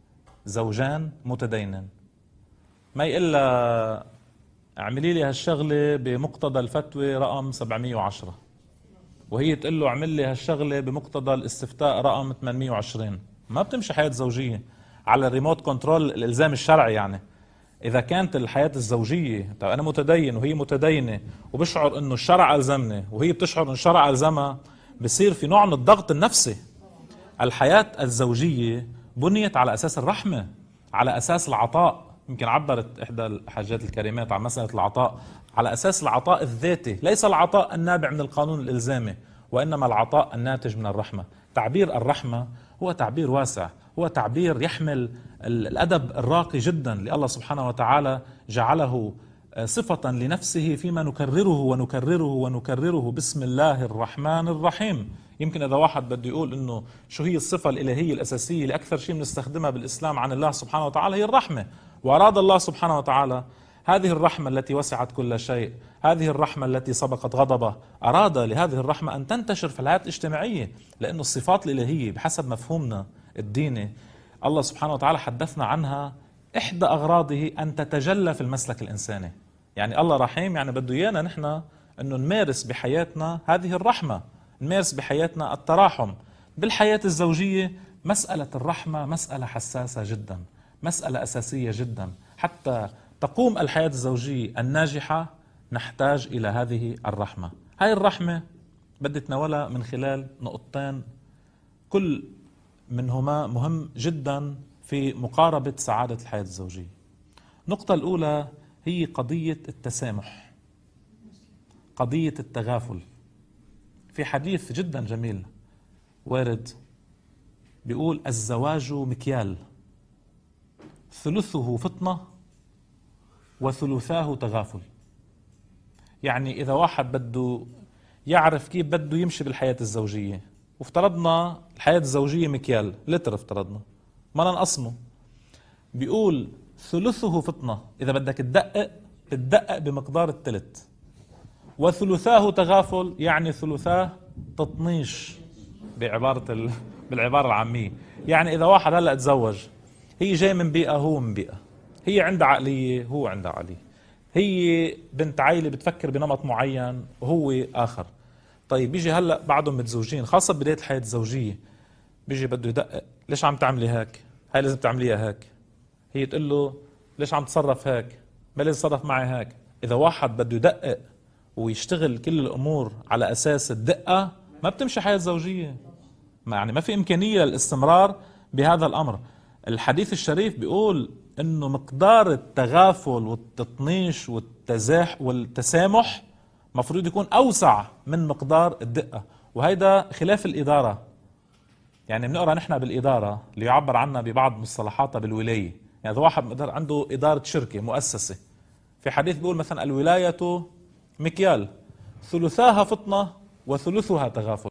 S1: زوجان متدينين، ما يقول لها اعملي لي هالشغلة بمقتضى الفتوى رقم 710، وهي تقول له اعمل لي هالشغلة بمقتضى الاستفتاء رقم 820. ما بتمشي حياة زوجية على الريموت كنترول الإلزام الشرعي. يعني إذا كانت الحياة الزوجية، طيب أنا متدين وهي متدينة وبشعر إنه الشرع ألزمني وهي بتشعر إنه الشرع ألزمها، بصير في نوع من الضغط النفسي. الحياة الزوجية بنيت على أساس الرحمة، على أساس العطاء. يمكن عبرت إحدى الحاجات الكريمات عن مسألة العطاء على أساس العطاء الذاتي، ليس العطاء النابع من القانون الإلزامي، وإنما العطاء الناتج من الرحمة. تعبير الرحمة هو تعبير واسع، هو تعبير يحمل الأدب الراقي جدا لله سبحانه وتعالى، جعله صفة لنفسه فيما نكرره ونكرره ونكرره: بسم الله الرحمن الرحيم. يمكن إذا واحد بده يقول إنه شو هي الصفة الإلهية الأساسية اللي أكثر شيء بنستخدمها بالإسلام عن الله سبحانه وتعالى، هي الرحمة. وأراد الله سبحانه وتعالى هذه الرحمة التي وسعت كل شيء، هذه الرحمة التي سبقت غضبه، أراد لهذه الرحمة أن تنتشر في الحياة الاجتماعية. لأنه الصفات الإلهية بحسب مفهومنا الديني الله سبحانه وتعالى حدثنا عنها، إحدى أغراضه أن تتجلى في المسلك الإنساني. يعني الله رحيم، يعني بده إيانا نحن أنه نمارس بحياتنا هذه الرحمة، نمارس بحياتنا التراحم. بالحياة الزوجية مسألة الرحمة مسألة حساسة جدا، مسألة أساسية جدا. حتى تقوم الحياة الزوجية الناجحة نحتاج إلى هذه الرحمة. هاي الرحمة بدي تناولها من خلال نقطتين، كل منهما مهم جدا في مقاربة سعادة الحياة الزوجية. النقطة الأولى هي قضية التسامح، قضية التغافل. في حديث جدا جميل وارد بيقول: الزواج مكيال ثلثه فطنة وثلثاه تغافل. يعني إذا واحد بده يعرف كيف بده يمشي بالحياة الزوجية، وافترضنا الحياة الزوجية مكيال لتر، افترضنا ما ننقسمه، بيقول ثلثه فطنة، إذا بدك تدقق بتدقق بمقدار الثلث، وثلثاه تغافل يعني ثلثاه تطنيش بالعبارة العامية. يعني إذا واحد هلأ تزوج، هي جاي من بيئة هو من بيئة، هي عندها عقلية هو عندها عقلية، هي بنت عائلة بتفكر بنمط معين وهو آخر. طيب بيجي هلأ بعدهم متزوجين، خاصة بداية الحياة الزوجية، بيجي بده يدقق ليش عم تعملي هيك؟ هاي لازم تعمليها هيك. هي تقول له ليش عم تصرف هيك؟ ما لازم تصرف معي هيك. إذا واحد بده يدقق ويشتغل كل الأمور على أساس الدقة ما بتمشي حياة زوجية. يعني ما في إمكانية للاستمرار بهذا الأمر. الحديث الشريف بيقول إنه مقدار التغافل والتطنيش والتسامح مفروض يكون أوسع من مقدار الدقة، وهيدا خلاف الإدارة. يعني بنقرأ نحن بالإدارة اللي يعبر عنها ببعض مصطلحاتها بالولاية. يعني إذا واحد عنده إدارة شركة مؤسسة، في حديث بيقول مثلا الولاية مكيال ثلثاها فطنة وثلثها تغافل.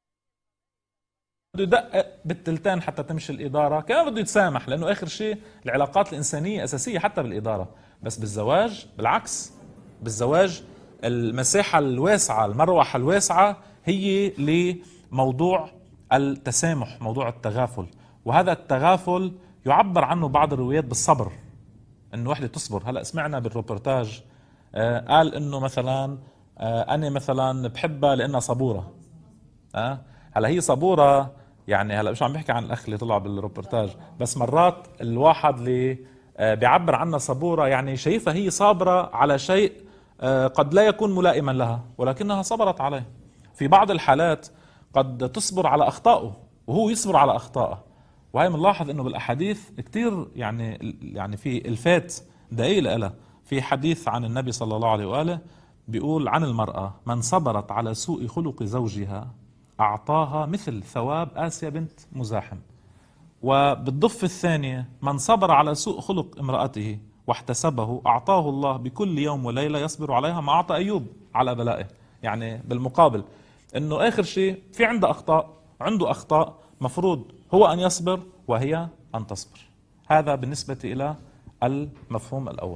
S1: بده يدقق بالتلتين حتى تمشي الإدارة. كمان بده يتسامح، لأنه آخر شيء العلاقات الإنسانية أساسية حتى بالإدارة. بس بالزواج بالعكس، بالزواج المساحة الواسعة، المروحة الواسعة هي لموضوع التسامح، موضوع التغافل. وهذا التغافل يعبر عنه بعض الروايات بالصبر، انه وحده تصبر. هلا سمعنا بالروبورتاج قال انه مثلا انا مثلا بحبها لانها صبوره. هلا هي صبوره، يعني هلا مش عم بحكي عن الاخ اللي طلع بالروبورتاج، بس مرات الواحد اللي بيعبر عنها صبوره يعني شايفها هي صابره على شيء قد لا يكون ملائما لها، ولكنها صبرت عليه. في بعض الحالات قد تصبر على اخطائه وهو يصبر على اخطائه. وهي بنلاحظ انه بالاحاديث كثير يعني في الفات دقيق لها. في حديث عن النبي صلى الله عليه واله بيقول عن المرأة: من صبرت على سوء خلق زوجها أعطاها مثل ثواب آسيا بنت مزاحم. وبالضفة الثانية: من صبر على سوء خلق امرأته واحتسبه أعطاه الله بكل يوم وليلة يصبر عليها ما أعطى أيوب على بلائه. يعني بالمقابل إنه آخر شيء في عنده أخطاء مفروض هو أن يصبر وهي أن تصبر. هذا بالنسبة إلى المفهوم الأول.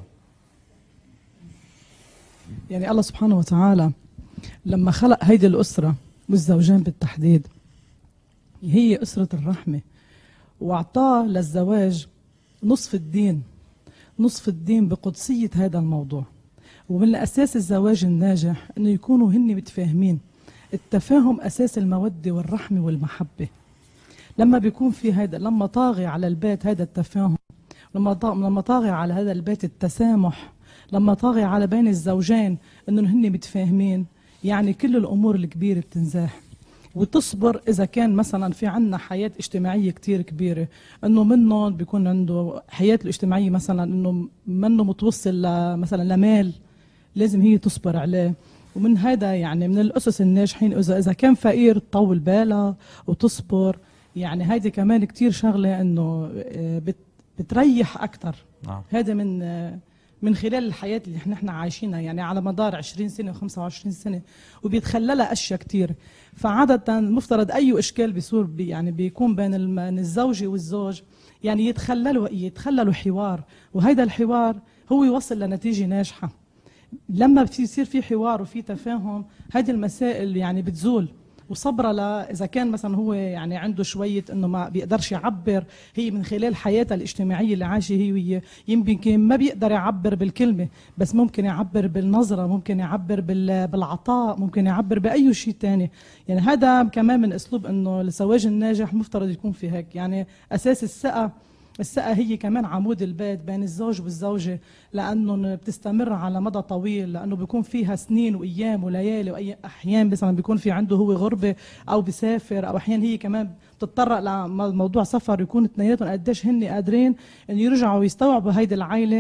S4: يعني الله سبحانه وتعالى لما خلق هيدي الأسرة والزوجين بالتحديد، هي أسرة الرحمة، وأعطاه للزواج نصف الدين بقدسية هذا الموضوع. ومن أساس الزواج الناجح أنه يكونوا هن متفاهمين. التفاهم أساس المودة والرحمة والمحبة. لما بيكون في هذا، لما طاغي على البيت هذا التفاهم، لما طاغي على هذا البيت التسامح، لما طاغي على بين الزوجين انه هن متفاهمين، يعني كل الامور الكبيره بتنزاح. وتصبر اذا كان مثلا في عندنا حياه اجتماعيه كتير كبيره، انه منهم بيكون عنده حياته الاجتماعيه مثلا انه منه متوصل مثلا لمال، لازم هي تصبر عليه. ومن هذا يعني من الاسس الناجحين اذا كان فقير تطول بالها وتصبر. يعني هيدي كمان كتير شغله انه بتريح اكثر. هذا من خلال الحياة اللي نحن عايشينها، يعني على مدار 20 سنة و25 سنة، وبيتخللها أشياء كتير. فعادة المفترض أي إشكال بيصير يعني بيكون بين الزوجة والزوج، يعني يتخللوا حوار، وهذا الحوار هو يوصل لنتيجة ناجحة. لما بيصير في حوار وفي تفاهم، هذه المسائل يعني بتزول. وصبرة إذا كان مثلا هو يعني عنده شوية إنه ما بيقدرش يعبر، هي من خلال حياتها الاجتماعية اللي عايشة هي يمكن ما بيقدر يعبر بالكلمة، بس ممكن يعبر بالنظرة، ممكن يعبر بالعطاء، ممكن يعبر بأي شيء تاني. يعني هذا كمان من أسلوب إنه الزواج الناجح مفترض يكون في هيك. يعني أساس الثقة هي كمان عمود البيت بين الزوج والزوجة، لأنه بتستمر على مدى طويل، لأنه بيكون فيها سنين وأيام وليالي، وأي أحيان مثلا بيكون في عنده هو غربة أو بيسافر، أو أحيان هي كمان بتتطرق لموضوع سفر، يكون اثنيناتهم قديش هن قادرين إن يرجعوا ويستوعبوا هيدي العائلة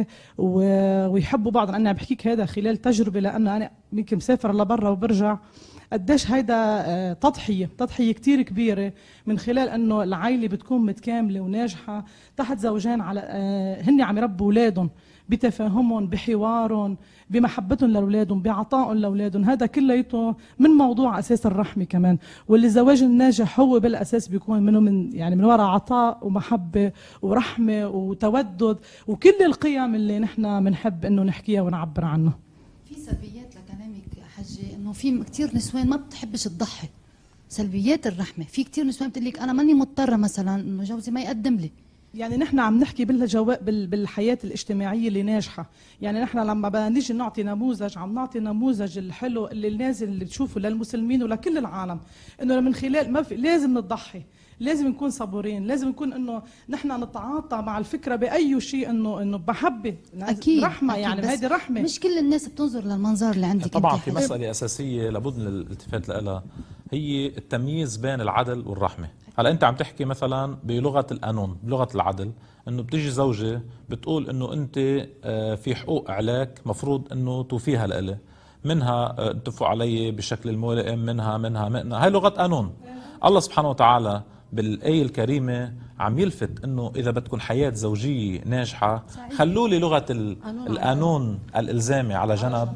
S4: ويحبوا بعض. أنا بحكيك هذا خلال تجربة، لأنه أنا يمكن مسافر لبرا وبرجع، قديش هيدا تضحية كتير كبيرة من خلال انه العائلة بتكون متكاملة وناجحة تحت زوجين على هن عم يربوا اولادهم بتفاهمهم، بحوارهم، بمحبتهم لاولادهم، بعطائهم لاولادهم. هذا كلياته من موضوع اساس الرحمة كمان. واللي الزواج الناجح هو بالاساس بيكون من وراء عطاء ومحبة ورحمة وتودد وكل القيم اللي نحن بنحب انه نحكيها ونعبر عنها.
S7: في سلبيات لكلامك حجي، انه في كثير نسوان ما بتحبش تضحي. سلبيات الرحمه، في كثير نسوان بتقول لك انا ماني مضطره مثلا انه جوزي ما يقدم لي. يعني نحن عم نحكي بالحياه الاجتماعيه اللي ناجحه. يعني نحن لما بدنا نيجي نعطي نموذج، عم نعطي نموذج الحلو اللي النازل اللي بتشوفه للمسلمين ولكل العالم، انه من خلال ما في لازم نضحي.
S4: لازم نكون صبورين، لازم نكون انه نحن نتعاطى مع الفكره باي شيء انه بمحبه
S7: اكيد
S4: رحمه،
S7: أكيد،
S4: يعني
S7: بس
S4: هيدي رحمه.
S7: مش كل الناس بتنظر للمنظر اللي عندك
S1: طبعا
S7: انت.
S1: في مسألة أساسية لابد من الالتفات لها، هي التمييز بين العدل والرحمة. هلا أنت عم تحكي مثلا بلغة القانون، بلغة العدل، إنه بتيجي زوجة بتقول إنه أنت في حقوق عليك مفروض إنه توفيها لإلي، منها اتفقوا علي بشكل الملائم، منها هاي لغة قانون. الله سبحانه وتعالى بالآية الكريمة عم يلفت انه اذا بدكم حياة زوجية ناجحة خلوا لي لغة القانون الالزامي على جنب،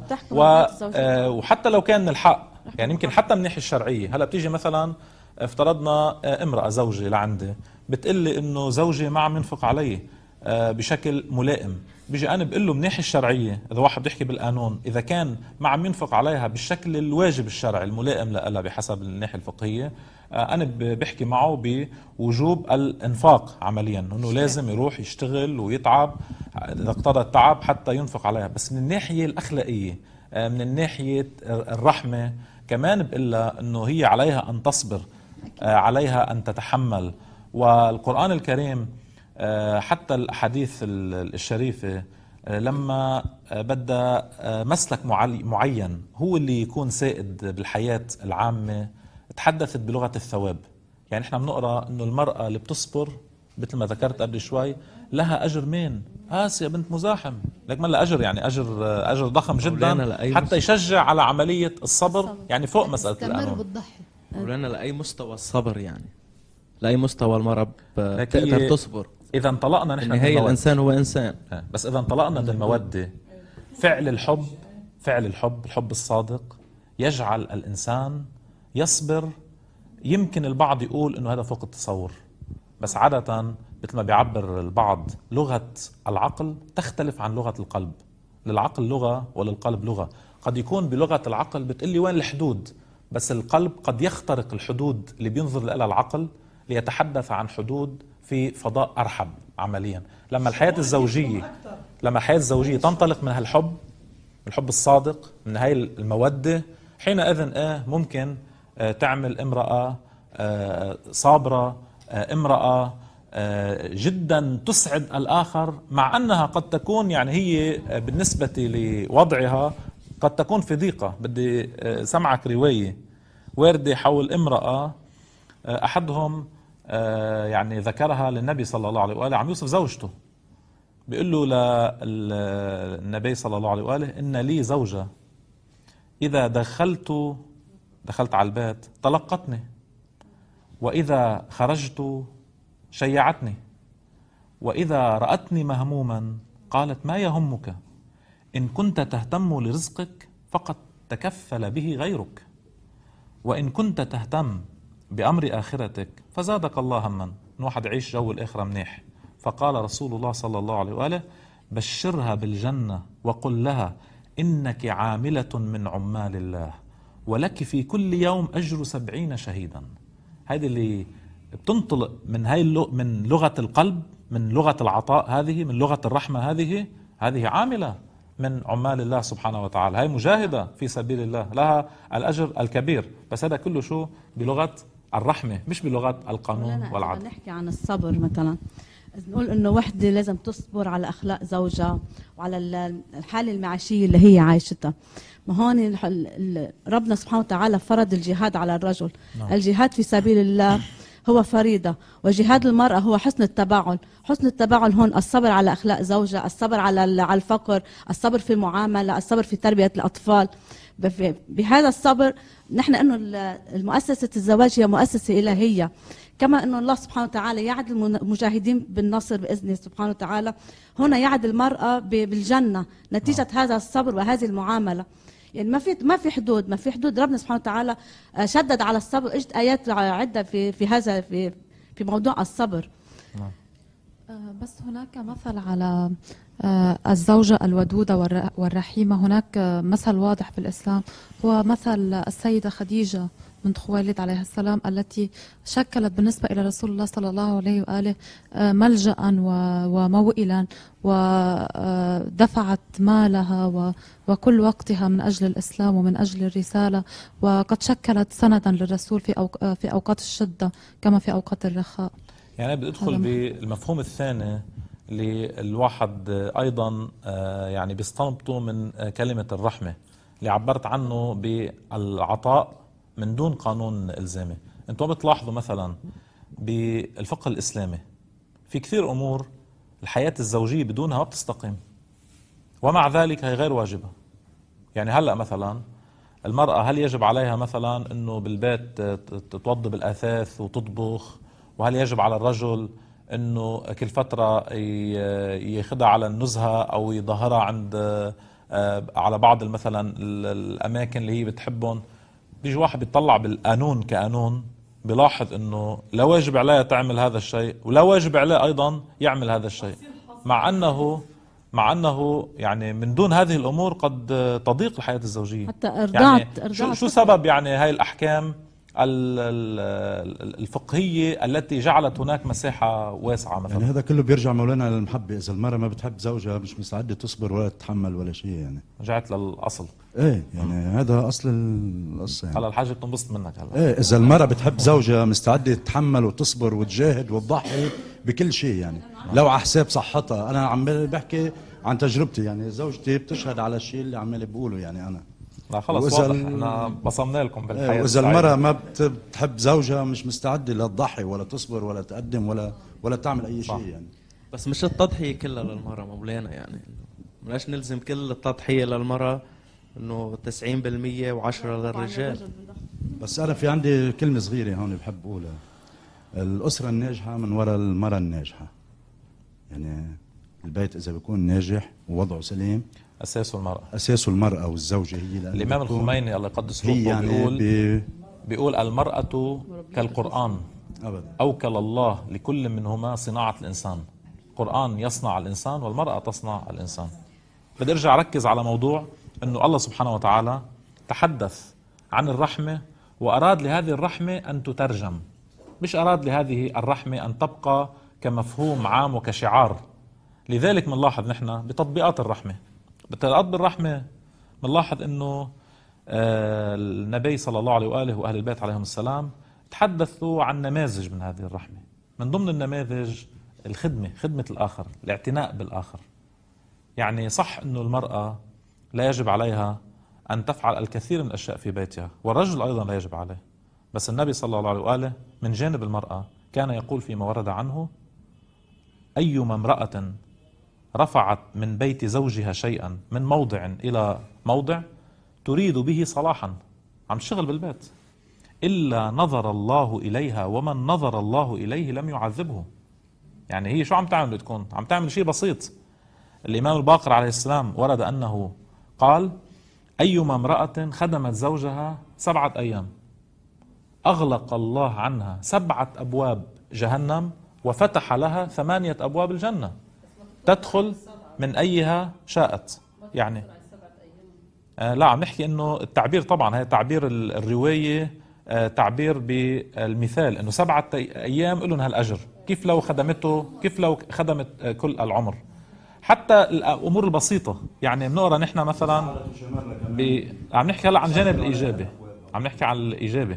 S1: وحتى لو كان من الحق، يعني يمكن حتى من الناحية الشرعية. هلا بتيجي مثلا افترضنا امرأة زوجة لعندي بتقول لي انه زوجي ما عم ينفق علي بشكل ملائم، بيجي انا بقول له من الناحيه الشرعيه، اذا واحد بيحكي بالقانون، اذا كان ما عم ينفق عليها بالشكل الواجب الشرعي الملائم لها بحسب الناحيه الفقهيه، انا بحكي معه بوجوب الانفاق عمليا، انه لازم يروح يشتغل ويتعب اذا اقتضى التعب حتى ينفق عليها. بس من الناحيه الاخلاقيه، من الناحيه الرحمه كمان بقول لها انه هي عليها ان تصبر، عليها ان تتحمل. والقرآن الكريم حتى الأحاديث الشريفة لما بدأ مسلك معين هو اللي يكون سائد بالحياة العامة تحدثت بلغة الثواب. يعني احنا بنقرأ انه المرأة اللي بتصبر مثل ما ذكرت قبل شوي لها أجر. مين؟ آسيا بنت مزاحم، لك ما لها أجر، يعني أجر ضخم جدا حتى يشجع على عملية الصبر، يعني فوق مسألة القانون.
S6: مولانا لأي مستوى الصبر، يعني لأي مستوى المرأة تقدر تصبر.
S1: إذا انطلقنا نحن
S6: هي الإنسان هو إنسان،
S1: بس إذا انطلقنا من المودة، فعل الحب الصادق يجعل الإنسان يصبر. يمكن البعض يقول إنه هذا فوق التصور، بس عادة مثل ما بيعبر البعض لغة العقل تختلف عن لغة القلب. للعقل لغة وللقلب لغة. قد يكون بلغة العقل بتقلي وين الحدود، بس القلب قد يخترق الحدود اللي بينظر لها العقل ليتحدث عن حدود في فضاء أرحب عمليا. لما الحياة الزوجية تنطلق من هالحب، الحب الصادق، من هاي المودة، حينئذ ممكن تعمل امرأة صابرة، امرأة جدا تسعد الآخر، مع أنها قد تكون يعني هي بالنسبة لوضعها قد تكون في ضيقة. بدي سمعك رواية واردة حول امرأة أحدهم يعني ذكرها للنبي صلى الله عليه وآله، عم يوصف زوجته، بيقول له للنبي صلى الله عليه وآله: إن لي زوجة إذا دخلت على البيت طلقتني، وإذا خرجت شيعتني، وإذا رأتني مهموما قالت: ما يهمك؟ إن كنت تهتم لرزقك فقد تكفل به غيرك، وإن كنت تهتم بأمر آخرتك فزادك الله هما. واحد يعيش جو الآخرة منيح. فقال رسول الله صلى الله عليه وآله: بشرها بالجنة وقل لها إنك عاملة من عمال الله، ولك في كل يوم أجر 70 شهيدا. هذه اللي بتنطلق من من لغة القلب، من لغة العطاء، هذه من لغة الرحمة، هذه عاملة من عمال الله سبحانه وتعالى، هاي مجاهدة في سبيل الله، لها الأجر الكبير. بس هذا كله شو؟ بلغة الرحمة، مش بلغة القانون والعدل.
S8: نحكي عن الصبر مثلا، نقول انه وحده لازم تصبر على اخلاق زوجها وعلى الحاله المعيشيه اللي هي عايشتها. ما هون ربنا سبحانه وتعالى فرض الجهاد على الرجل. الجهاد في سبيل الله هو فريضة، وجهاد المرأة هو حسن التباعل. حسن التباعل هون الصبر على أخلاق زوجها، الصبر على الفقر، الصبر في المعاملة، الصبر في تربية الأطفال. بهذا الصبر نحن أنه المؤسسة الزواج هي مؤسسة إلهية، كما أنه الله سبحانه وتعالى يعد المجاهدين بالنصر بإذنه سبحانه وتعالى، هنا يعد المرأة بالجنة نتيجة هذا الصبر وهذه المعاملة. يعني ما في حدود. ربنا سبحانه وتعالى شدد على الصبر، اجت ايات عده في هذا في موضوع الصبر.
S9: بس هناك مثل على الزوجة الودودة والرحيمة. هناك مثل واضح في الإسلام هو مثل السيدة خديجة بنت خويلد عليه السلام التي شكلت بالنسبة إلى رسول الله صلى الله عليه وآله ملجأ وموئلا، ودفعت مالها وكل وقتها من أجل الإسلام ومن أجل الرسالة، وقد شكلت سندا للرسول في أوقات الشدة كما في أوقات الرخاء.
S1: يعني بدي أدخل بالمفهوم الثاني اللي الواحد أيضا يعني بيستنبطه من كلمة الرحمة اللي عبرت عنه بالعطاء من دون قانون إلزامي. أنتم بتلاحظوا مثلا بالفقه الإسلامي في كثير أمور الحياة الزوجية بدونها ما بتستقيم، ومع ذلك هي غير واجبة. يعني هلأ مثلا المرأة هل يجب عليها مثلا أنه بالبيت توضب الأثاث وتطبخ؟ وهل يجب على الرجل أنه كل فترة ياخدها على النزهة أو يظهرها عند على بعض مثلا الأماكن اللي هي بتحبهم؟ بيجي واحد بيطلع بالقانون كقانون بيلاحظ أنه لا واجب عليها تعمل هذا الشيء ولا واجب عليه أيضا يعمل هذا الشيء، مع أنه يعني من دون هذه الأمور قد تضيق الحياة الزوجية.
S8: حتى إرضاعت
S1: يعني شو سبب يعني هاي الأحكام الفقهية التي جعلت هناك مساحة واسعة مثلا؟
S10: يعني هذا كله بيرجع مولانا للمحبة. إذا المرأة ما بتحب زوجها مش مستعدة تصبر ولا تتحمل ولا شيء، يعني
S1: رجعت للأصل.
S10: ايه يعني هذا أصل القصة. يعني
S1: هلا الحاجة بتنبسط منك هلا.
S10: ايه إذا المرأة بتحب زوجها مستعدة تتحمل وتصبر وتجاهد وتضحي بكل شيء، يعني لو على حساب صحتها. أنا عم بحكي عن تجربتي، يعني زوجتي بتشهد على الشيء اللي عمالي بقوله. يعني أنا
S1: لا خلص واضح احنا بصمنا لكم بالحياة.
S10: وإذا المرأة ما بتحب زوجها مش مستعدة لا تضحي ولا تصبر ولا تقدم ولا تعمل أي شيء. يعني
S6: بس مش التضحية كلها للمرأة مولانا، يعني ملاش نلزم كل التضحية للمرأة انه 90% و10 للرجال.
S10: بس أنا في عندي كلمة صغيرة هون بحب أقولها. الأسرة الناجحة من وراء المرأة الناجحة. يعني البيت إذا بيكون ناجح ووضعه سليم أساسه المرأة والزوجة هي.
S1: الإمام الخميني الله يقدس روحه يعني بيقول المرأة كالقرآن أبدا. أوكل الله لكل منهما صناعة الإنسان. القرآن يصنع الإنسان والمرأة تصنع الإنسان. بدي أرجع أركز على موضوع أنه الله سبحانه وتعالى تحدث عن الرحمة وأراد لهذه الرحمة أن تترجم، مش أراد لهذه الرحمة أن تبقى كمفهوم عام وكشعار. لذلك منلاحظ نحن بتطبيقات الرحمة، بتطبيقات بالرحمة منلاحظ أنه النبي صلى الله عليه وآله وأهل البيت عليهم السلام تحدثوا عن نماذج من هذه الرحمة. من ضمن النماذج خدمة الآخر، الاعتناء بالآخر. يعني صح أنه المرأة لا يجب عليها أن تفعل الكثير من الأشياء في بيتها، والرجل أيضا لا يجب عليه، بس النبي صلى الله عليه وآله من جانب المرأة كان يقول فيما ورد عنه: أيما امرأة رفعت من بيت زوجها شيئا من موضع إلى موضع تريد به صلاحا، عم تشتغل بالبيت، إلا نظر الله إليها ومن نظر الله إليه لم يعذبه. يعني هي شو عم تعمل؟ بتكون عم تعمل شيء بسيط. الإمام الباقر عليه السلام ورد أنه قال: أيما امرأة خدمت زوجها 7 أيام أغلق الله عنها 7 أبواب جهنم وفتح لها 8 أبواب الجنة تدخل من أيها شاءت. يعني لا عم نحكي إنه التعبير طبعا هي تعبير الرواية، تعبير بالمثال إنه 7 أيام لهم هالأجر. كيف لو خدمت كل العمر؟ حتى الأمور البسيطة. يعني بنقرأ نحن مثلا عم نحكي هلا عن جانب الإيجابي، عم نحكي عن الإيجابي.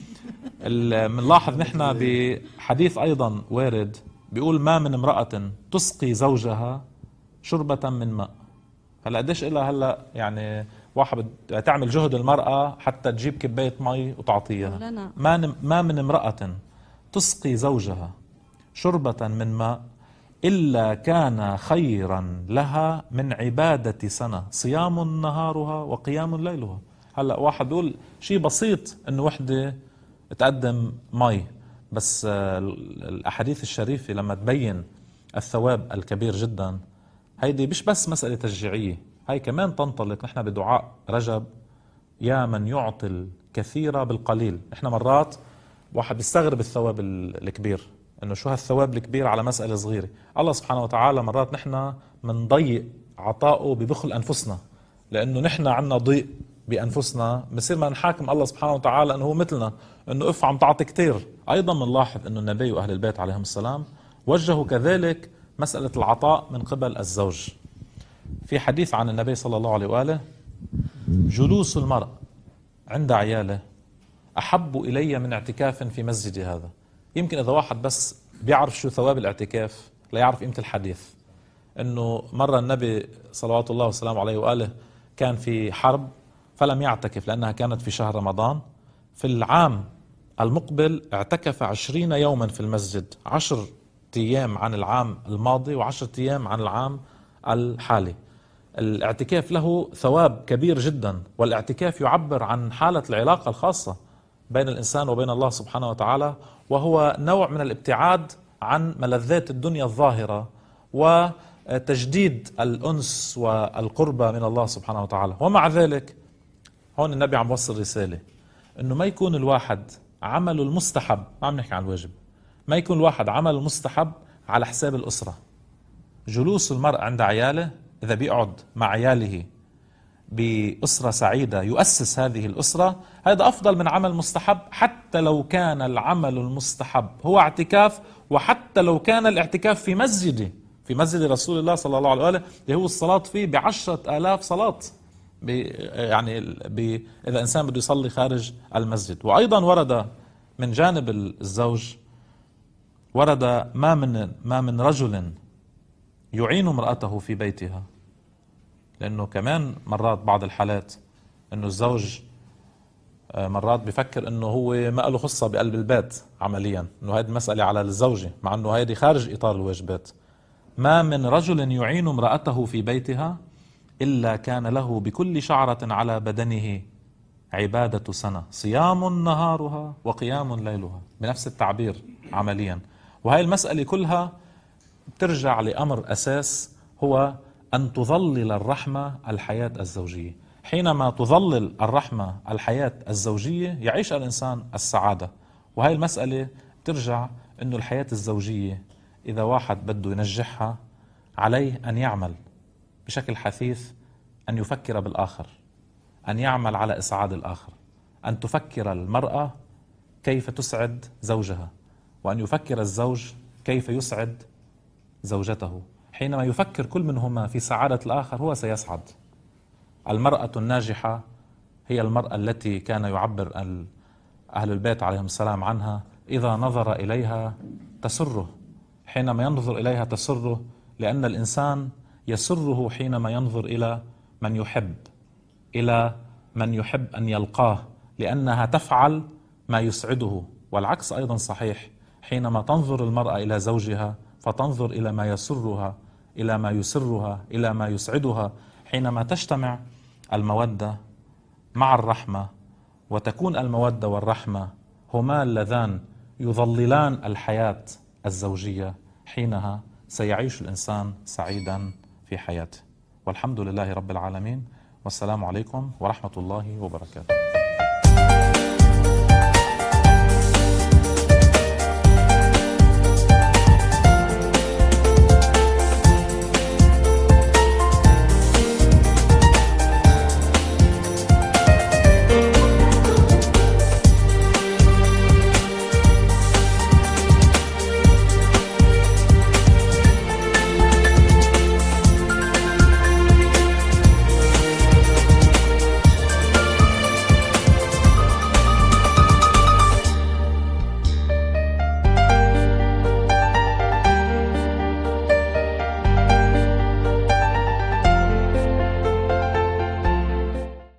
S1: بنلاحظ نحن بحديث أيضا وارد بيقول: ما من امرأة تسقي زوجها شربة من ماء. هلا قديش إلها هلا يعني واحد تعمل جهد المرأة حتى تجيب كباية مي وتعطيها. ما من امرأة تسقي زوجها شربة من ماء إلا كان خيرا لها من عبادة سنة صيام نهارها وقيام ليلها. هلا واحد بيقول شيء بسيط إنه وحدة تقدم مي، بس الأحاديث الشريفة لما تبين الثواب الكبير جدا، هيدي مش بس مسألة تشجيعية، هاي كمان تنطلق نحن بدعاء رجب: يا من يعطي الكثير بالقليل. نحن مرات واحد بيستغرب الثواب الكبير، انه شو هالثواب الكبير على مسألة صغيرة. الله سبحانه وتعالى مرات نحن منضيق عطاؤه ببخل أنفسنا، لأنه نحن عنا ضيق بأنفسنا بصير ما نحاكم الله سبحانه وتعالى أنه هو مثلنا، أنه عم تعطي كتير. أيضا بنلاحظ أنه النبي وأهل البيت عليهم السلام وجهوا كذلك مسألة العطاء من قبل الزوج. في حديث عن النبي صلى الله عليه وآله: جلوس المرء عند عياله أحب إلي من اعتكاف في مسجدي هذا. يمكن إذا واحد بس بيعرف شو ثواب الاعتكاف لا يعرف قيمة الحديث. أنه مرة النبي صلوات الله وسلامه عليه وآله كان في حرب فلم يعتكف لأنها كانت في شهر رمضان. في العام المقبل اعتكف 20 يوما في المسجد، 10 أيام عن العام الماضي و10 أيام عن العام الحالي. الاعتكاف له ثواب كبير جدا، والاعتكاف يعبر عن حالة العلاقة الخاصة بين الإنسان وبين الله سبحانه وتعالى، وهو نوع من الابتعاد عن ملذات الدنيا الظاهرة وتجديد الأنس والقربة من الله سبحانه وتعالى. ومع ذلك هون النبي عم وصل رسالة أنه ما يكون الواحد عمله المستحب، ما عم نحكي عن الواجب، ما يكون الواحد عمله المستحب على حساب الأسرة. جلوس المرء عند عياله، إذا بيقعد مع عياله بأسرة سعيدة يؤسس هذه الأسرة، هذا أفضل من عمل مستحب، حتى لو كان العمل المستحب هو اعتكاف، وحتى لو كان الاعتكاف في مسجد رسول الله صلى الله عليه وآله اللي هو الصلاة فيه ب10,000 صلاة، إذا إنسان بده يصلي خارج المسجد. وأيضا ورد من جانب الزوج، ورد ما من رجل يعين امرأته في بيتها، لأنه كمان مرات بعض الحالات أنه الزوج مرات بفكر أنه هو ما له خصة بقلب البيت عمليا، أنه هذه المسألة على الزوجة، مع أنه هذه خارج إطار الواجبات. ما من رجل يعين امرأته في بيتها إلا كان له بكل شعرة على بدنه عبادة سنة، صيام نهارها وقيام ليلها، بنفس التعبير عمليا. وهي المسألة كلها بترجع لأمر أساس، هو أن تظلل الرحمة الحياة الزوجية. حينما تظلل الرحمة الحياة الزوجية يعيش الإنسان السعادة. وهي المسألة ترجع أنه الحياة الزوجية إذا واحد بده ينجحها عليه أن يعمل بشكل حثيث، أن يفكر بالآخر، أن يعمل على إسعاد الآخر، أن تفكر المرأة كيف تسعد زوجها، وأن يفكر الزوج كيف يسعد زوجته. حينما يفكر كل منهما في سعادة الآخر هو سيسعد. المرأة الناجحة هي المرأة التي كان يعبر أهل البيت عليهم السلام عنها: إذا نظر إليها تسره. حينما ينظر إليها تسره، لأن الإنسان يسره حينما ينظر إلى من يحب، إلى من يحب أن يلقاه، لأنها تفعل ما يسعده. والعكس أيضا صحيح، حينما تنظر المرأة إلى زوجها فتنظر إلى ما يسرها، إلى ما يسرها، إلى ما يسعدها. حينما تجتمع المودة مع الرحمة، وتكون المودة والرحمة هما اللذان يظللان الحياة الزوجية، حينها سيعيش الإنسان سعيدا في حياته. والحمد لله رب العالمين، والسلام عليكم ورحمة الله وبركاته.